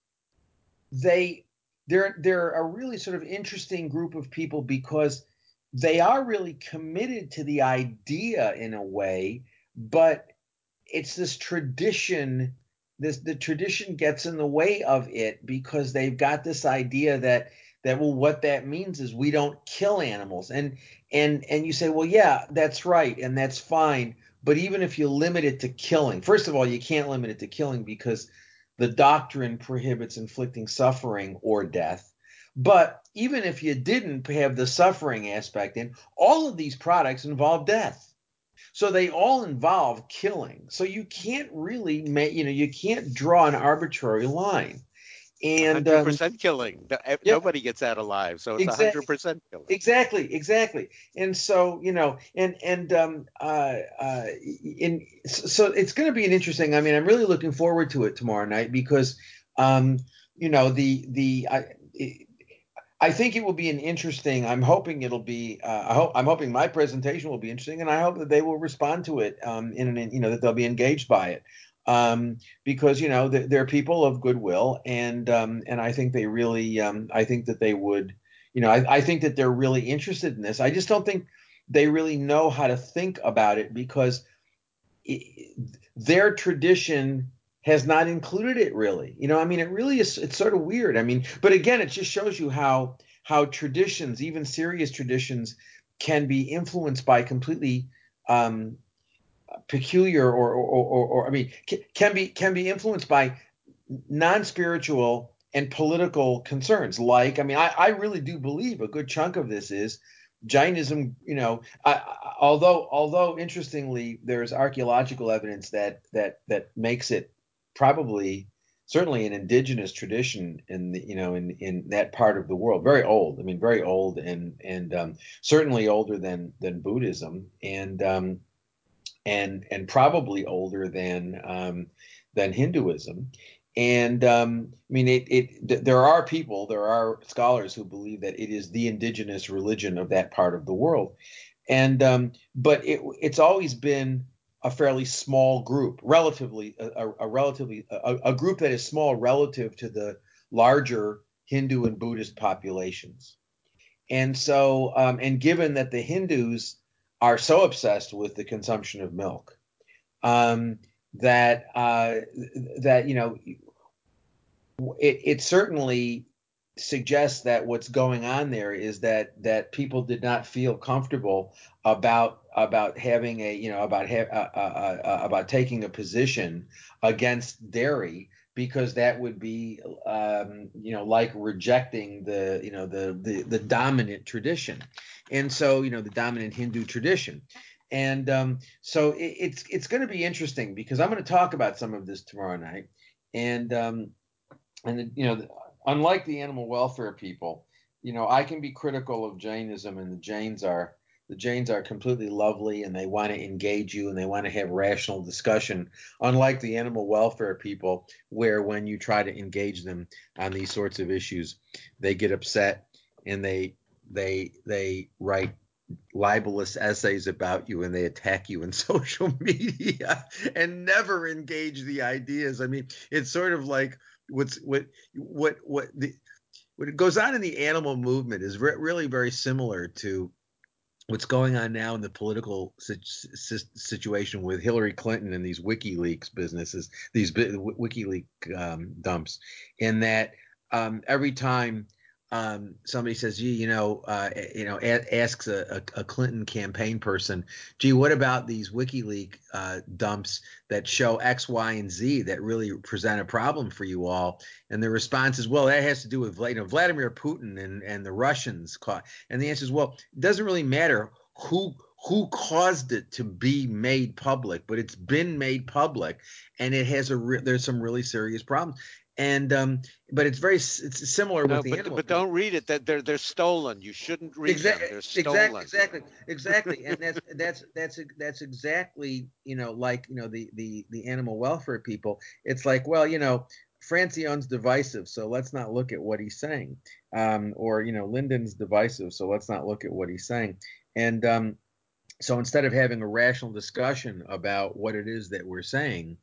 they they're a really sort of interesting group of people, because they are really committed to the idea in a way, but it's this tradition. The tradition gets in the way of it, because they've got this idea that well, what that means is we don't kill animals. And you say, well, yeah, that's right, and that's fine, but even if you limit it to killing, first of all, you can't limit it to killing, because the doctrine prohibits inflicting suffering or death. But even if you didn't have the suffering aspect in, all of these products involve death. So they all involve killing. So you can't really make, you can't draw an arbitrary line. And 100% killing. yeah, Nobody gets out alive, so it's exactly. 100% killing. Exactly. And so, so it's going to be an interesting. I mean, I'm really looking forward to it tomorrow night, because, um, the I think it will be an interesting. I'm hoping it'll be. I'm hoping my presentation will be interesting, and I hope that they will respond to it. That they'll be engaged by it, because they're people of goodwill, and I think they really. I think that they would. I think that they're really interested in this. I just don't think they really know how to think about it, because their tradition has not included it really. I mean, it really is. It's sort of weird. I mean, but again, it just shows you how traditions, even serious traditions, can be influenced by completely peculiar or I mean, can be influenced by non-spiritual and political concerns. Like, I mean, I really do believe a good chunk of this is Jainism. Although interestingly, there's archaeological evidence that makes it probably certainly an indigenous tradition in the in that part of the world, very old. I mean, very old, and certainly older than Buddhism, and probably older than Hinduism. And I mean, there are scholars who believe that it is the indigenous religion of that part of the world. And but it's always been a fairly small group, relatively a group that is small relative to the larger Hindu and Buddhist populations. And so, and given that the Hindus are so obsessed with the consumption of milk, um, that it certainly suggests that what's going on there is that people did not feel comfortable about having a about taking a position against dairy, because that would be like rejecting the dominant tradition, and so the dominant Hindu tradition. And so it's going to be interesting because I'm going to talk about some of this tomorrow night. And unlike the animal welfare people, I can be critical of Jainism, and the Jains are completely lovely, and they want to engage you, and they want to have rational discussion. Unlike the animal welfare people, where when you try to engage them on these sorts of issues, they get upset and they write libelous essays about you, and they attack you in social media and never engage the ideas. I mean, it's sort of like what goes on in the animal movement is really very similar to what's going on now in the political situation with Hillary Clinton and these WikiLeaks businesses, these WikiLeaks dumps, in that every time somebody says, gee, asks a Clinton campaign person, gee, what about these WikiLeaks dumps that show X, Y, and Z that really present a problem for you all? And the response is, well, that has to do with Vladimir Putin and the Russians. And the answer is, well, it doesn't really matter who caused it to be made public, but it's been made public, and it has there's some really serious problems. And but it's similar with the animal. But don't read it. That they're stolen. You shouldn't read them. They're stolen. Exactly. And that's exactly like the animal welfare people. It's like, well, Francione's divisive, so let's not look at what he's saying. Or Lyndon's divisive, so let's not look at what he's saying. And so instead of having a rational discussion about what it is that we're saying,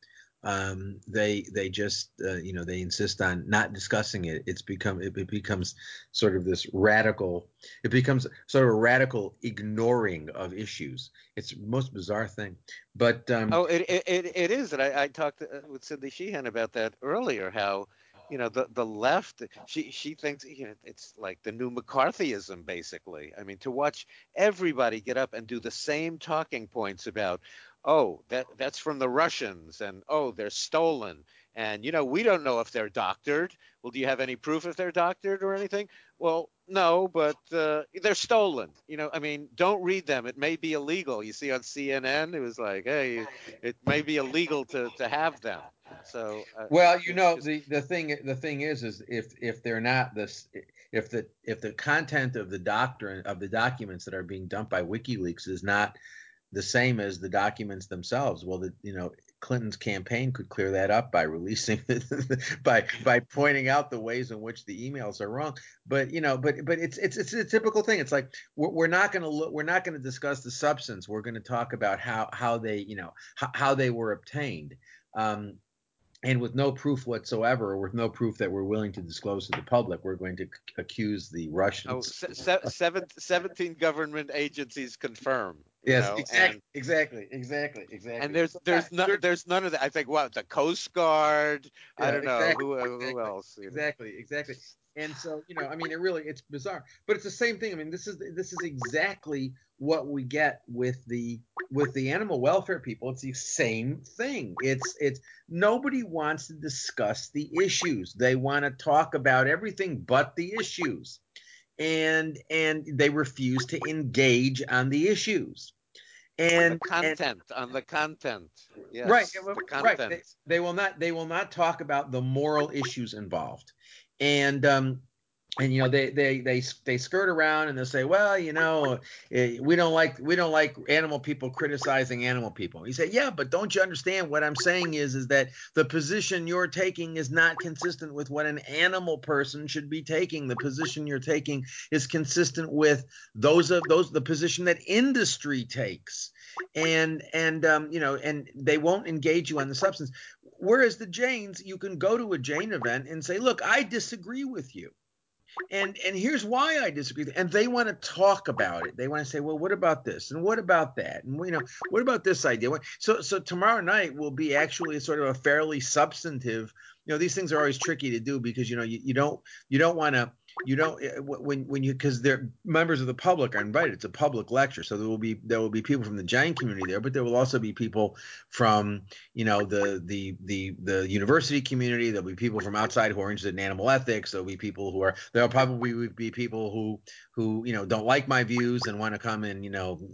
they just they insist on not discussing it. It becomes sort of this radical. It becomes sort of a radical ignoring of issues. It's the most bizarre thing. But it is, and I talked with Cindy Sheehan about that earlier. How the left, she thinks it's like the new McCarthyism, basically. I mean, to watch everybody get up and do the same talking points about, oh, that's from the Russians, and oh, they're stolen, and we don't know if they're doctored. Well, do you have any proof if they're doctored or anything? Well, no, but they're stolen. I mean, don't read them. It may be illegal. You see on CNN, it was like, hey, it may be illegal to have them. So well, the thing is if they're not this, if the content of the doctrine of the documents that are being dumped by WikiLeaks is not the same as the documents themselves, well, Clinton's campaign could clear that up by releasing by pointing out the ways in which the emails are wrong. But but it's a typical thing. It's like we're not going to discuss the substance. We're going to talk about how they how they were obtained. And with no proof whatsoever, or with no proof that we're willing to disclose to the public, we're going to accuse the Russians. 17 government agencies confirm. Yes, and exactly. And there's none of that. I think the Coast Guard. Yeah, I don't know exactly, who else. Exactly. And so I mean, it's bizarre, but it's the same thing. I mean, this is exactly what we get with the animal welfare people. It's the same thing. It's nobody wants to discuss the issues. They want to talk about everything but the issues, and they refuse to engage on the issues. And on the content. Yes, right, the right. content. They will not talk about the moral issues involved. And they skirt around, and they'll say, well, we don't like animal people criticizing animal people. You say, yeah, but don't you understand what I'm saying is that the position you're taking is not consistent with what an animal person should be taking. The position you're taking is consistent with the position that industry takes. And they won't engage you on the substance. Whereas the Jains, you can go to a Jain event and say, look, I disagree with you. And here's why I disagree. And they want to talk about it. They want to say, well, what about this? And what about that? And what about this idea? So tomorrow night will be actually sort of a fairly substantive, these things are always tricky to do because, you don't want to when you, because they're members of the public are invited. It's a public lecture, so there will be people from the Jain community there, but there will also be people from the university community. There'll be people from outside who are interested in animal ethics. There'll probably be people who don't like my views and want to come and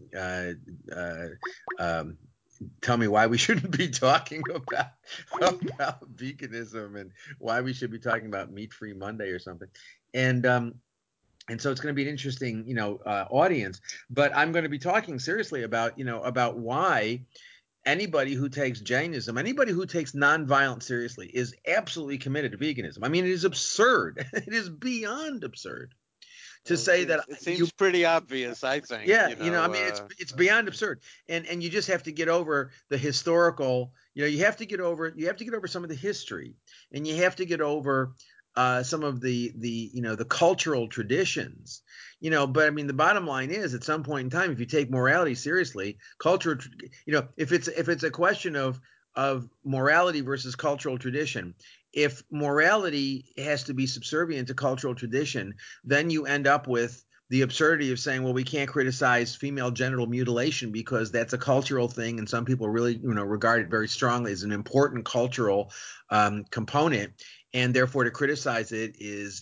tell me why we shouldn't be talking about veganism and why we should be talking about Meat-Free Monday or something. And so it's going to be an interesting, audience. But I'm going to be talking seriously about why anybody who takes Jainism, anybody who takes nonviolence seriously, is absolutely committed to veganism. I mean, it is absurd. It is beyond absurd to say that it seems pretty obvious, I think. Yeah, I mean, it's beyond absurd, and you just have to get over the historical. You have to get over some of the history, and you have to get over some of the cultural traditions. But I mean, the bottom line is, at some point in time, if you take morality seriously, if it's a question of morality versus cultural tradition, if morality has to be subservient to cultural tradition, then you end up with the absurdity of saying, well, we can't criticize female genital mutilation because that's a cultural thing, and some people really, regard it very strongly as an important cultural component, and therefore to criticize it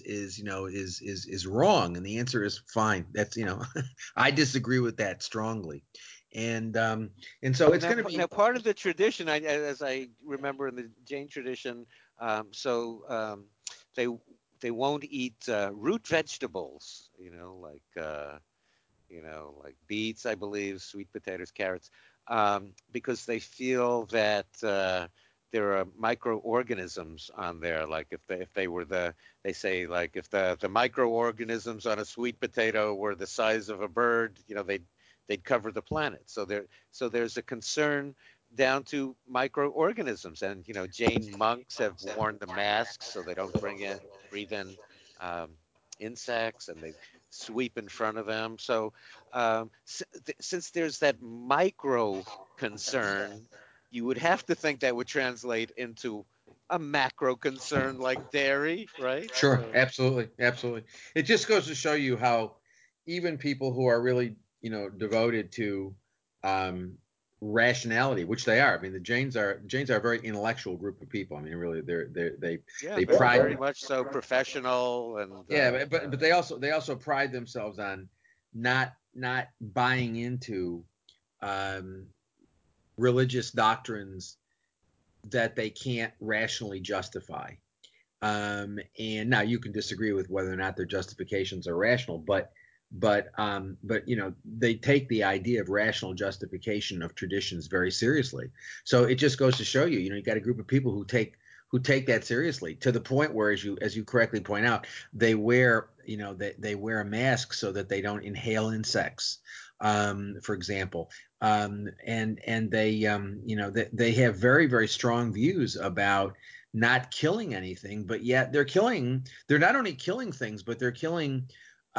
is wrong. And the answer is fine. That's I disagree with that strongly, and so it's going to be now part of the tradition. As I remember in the Jain tradition, they won't eat root vegetables, like beets, I believe, sweet potatoes, carrots, because they feel that there are microorganisms on there. Like if they say like if the microorganisms on a sweet potato were the size of a bird, they'd cover the planet. So there's a concern down to microorganisms, and Jain monks have worn the masks so they don't breathe in insects, and they sweep in front of them. So since there's that micro concern, you would have to think that would translate into a macro concern like dairy, right? Sure, absolutely. It just goes to show you how even people who are really devoted to rationality, which they are. I mean, the Jains are a very intellectual group of people. I mean, really, they pride very much so professional, and but they also pride themselves on not buying into religious doctrines that they can't rationally justify. And now you can disagree with whether or not their justifications are rational, but they take the idea of rational justification of traditions very seriously. So it just goes to show you, you got a group of people who take that seriously, to the point where, as you correctly point out, they wear they wear a mask so that they don't inhale insects, for example, and they have very, very strong views about not killing anything, but yet they're not only killing things, but they're killing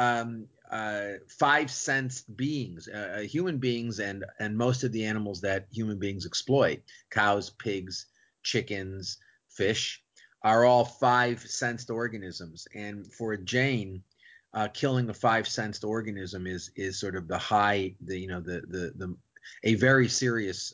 5-sensed beings, human beings, and most of the animals that human beings exploit, cows, pigs, chickens, fish, are all 5-sensed organisms. And for a Jain, killing a 5-sensed organism is sort of a very serious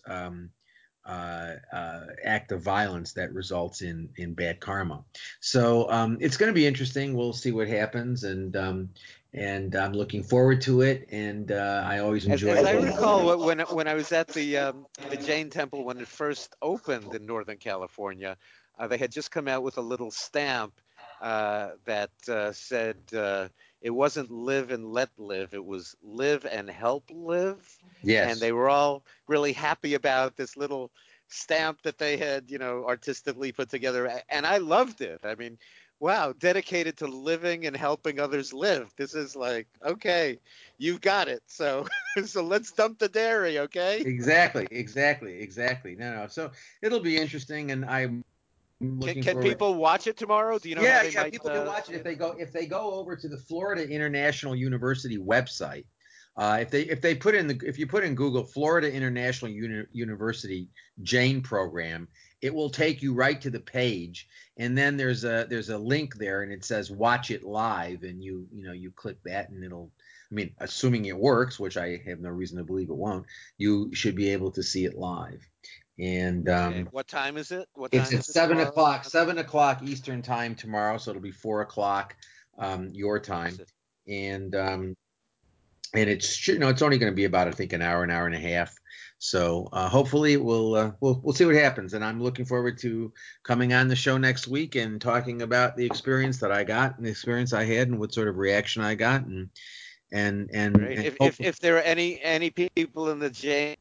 act of violence that results in bad karma. So it's going to be interesting. We'll see what happens, and I'm looking forward to it. And I always enjoy. As I recall, when I was at the Jain temple when it first opened in Northern California, they had just come out with a little stamp that said it wasn't live and let live, it was live and help live. Yes. And they were all really happy about this little stamp that they had, artistically put together. And I loved it. I mean, wow, dedicated to living and helping others live. This is like, okay, you've got it. So let's dump the dairy, okay? Exactly. No. So it'll be interesting, and I'm looking Can forward. people watch it tomorrow? Do you know Yeah, how they might? People can watch it if they go over to the Florida International University website. If you put in Google Florida International University Jain program, it will take you right to the page, and then there's a link there, and it says watch it live, and you click that, and it'll, I mean, assuming it works, which I have no reason to believe it won't, you should be able to see it live. And Okay. What time is it? What it's time at is it 7 o'clock, tomorrow? 7 o'clock Eastern time tomorrow, so it'll be 4 o'clock your time, Is it- and it's it's only going to be about, I think, an hour and a half. So hopefully we'll see what happens, and I'm looking forward to coming on the show next week and talking about the experience that I got and the experience I had and what sort of reaction I got, Great. and If there are any people in the Jane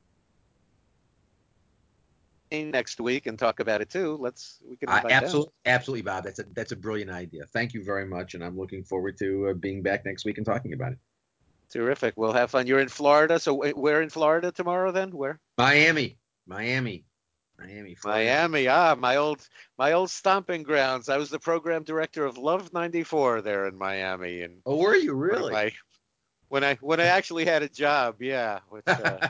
next week and talk about it too, we can invite them. absolutely, Bob. That's a brilliant idea. Thank you very much, and I'm looking forward to being back next week and talking about it. Terrific. We'll have fun. You're in Florida, so where in Florida tomorrow then? Where? Miami, Florida. Miami. Ah, my old stomping grounds. I was the program director of Love 94 there in Miami, and Oh, were you one of really? my when I actually had a job, yeah, with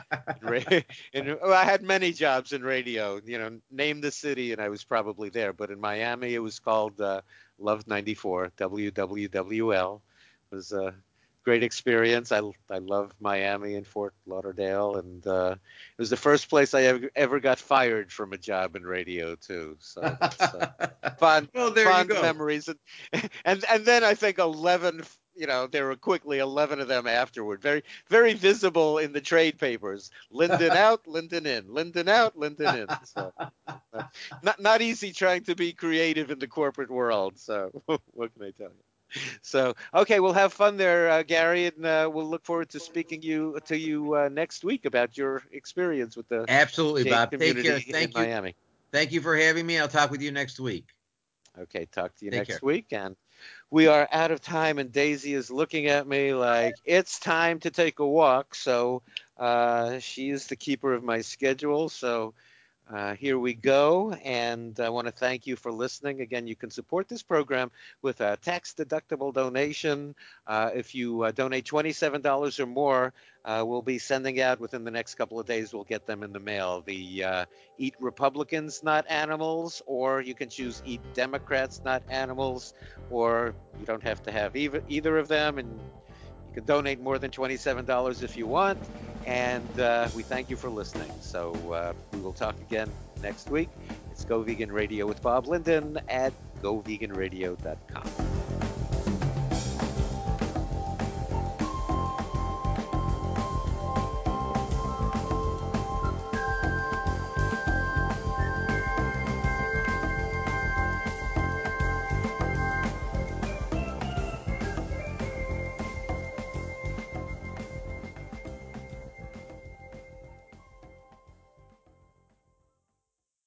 well, I had many jobs in radio. Name the city, and I was probably there. But in Miami, it was called Love 94, WWWL. It was a great experience. I love Miami and Fort Lauderdale, and it was the first place I ever got fired from a job in radio too. So that's fun Well, there you go. memories, and then I think 11. There were quickly 11 of them afterward. Very, very visible in the trade papers. Linden out, Linden in. Linden out, Linden in. So, not easy trying to be creative in the corporate world. So, what can I tell you? So, okay, we'll have fun there, Gary, and we'll look forward to speaking to you next week about your experience with the Absolutely, Jane Bob. Take care. community in Miami. Thank you for having me. I'll talk with you next week. Okay, talk to you Take care. next week, and we are out of time, and Daisy is looking at me like it's time to take a walk. So she is the keeper of my schedule. So here we go. And I want to thank you for listening. Again, you can support this program with a tax-deductible donation. If you donate $27 or more, we'll be sending out within the next couple of days. We'll get them in the mail. The Eat Republicans, Not Animals, or you can choose Eat Democrats, Not Animals, or you don't have to have either of them. And you can donate more than $27 if you want. And we thank you for listening. So we will talk again next week. It's Go Vegan Radio with Bob Linden at goveganradio.com.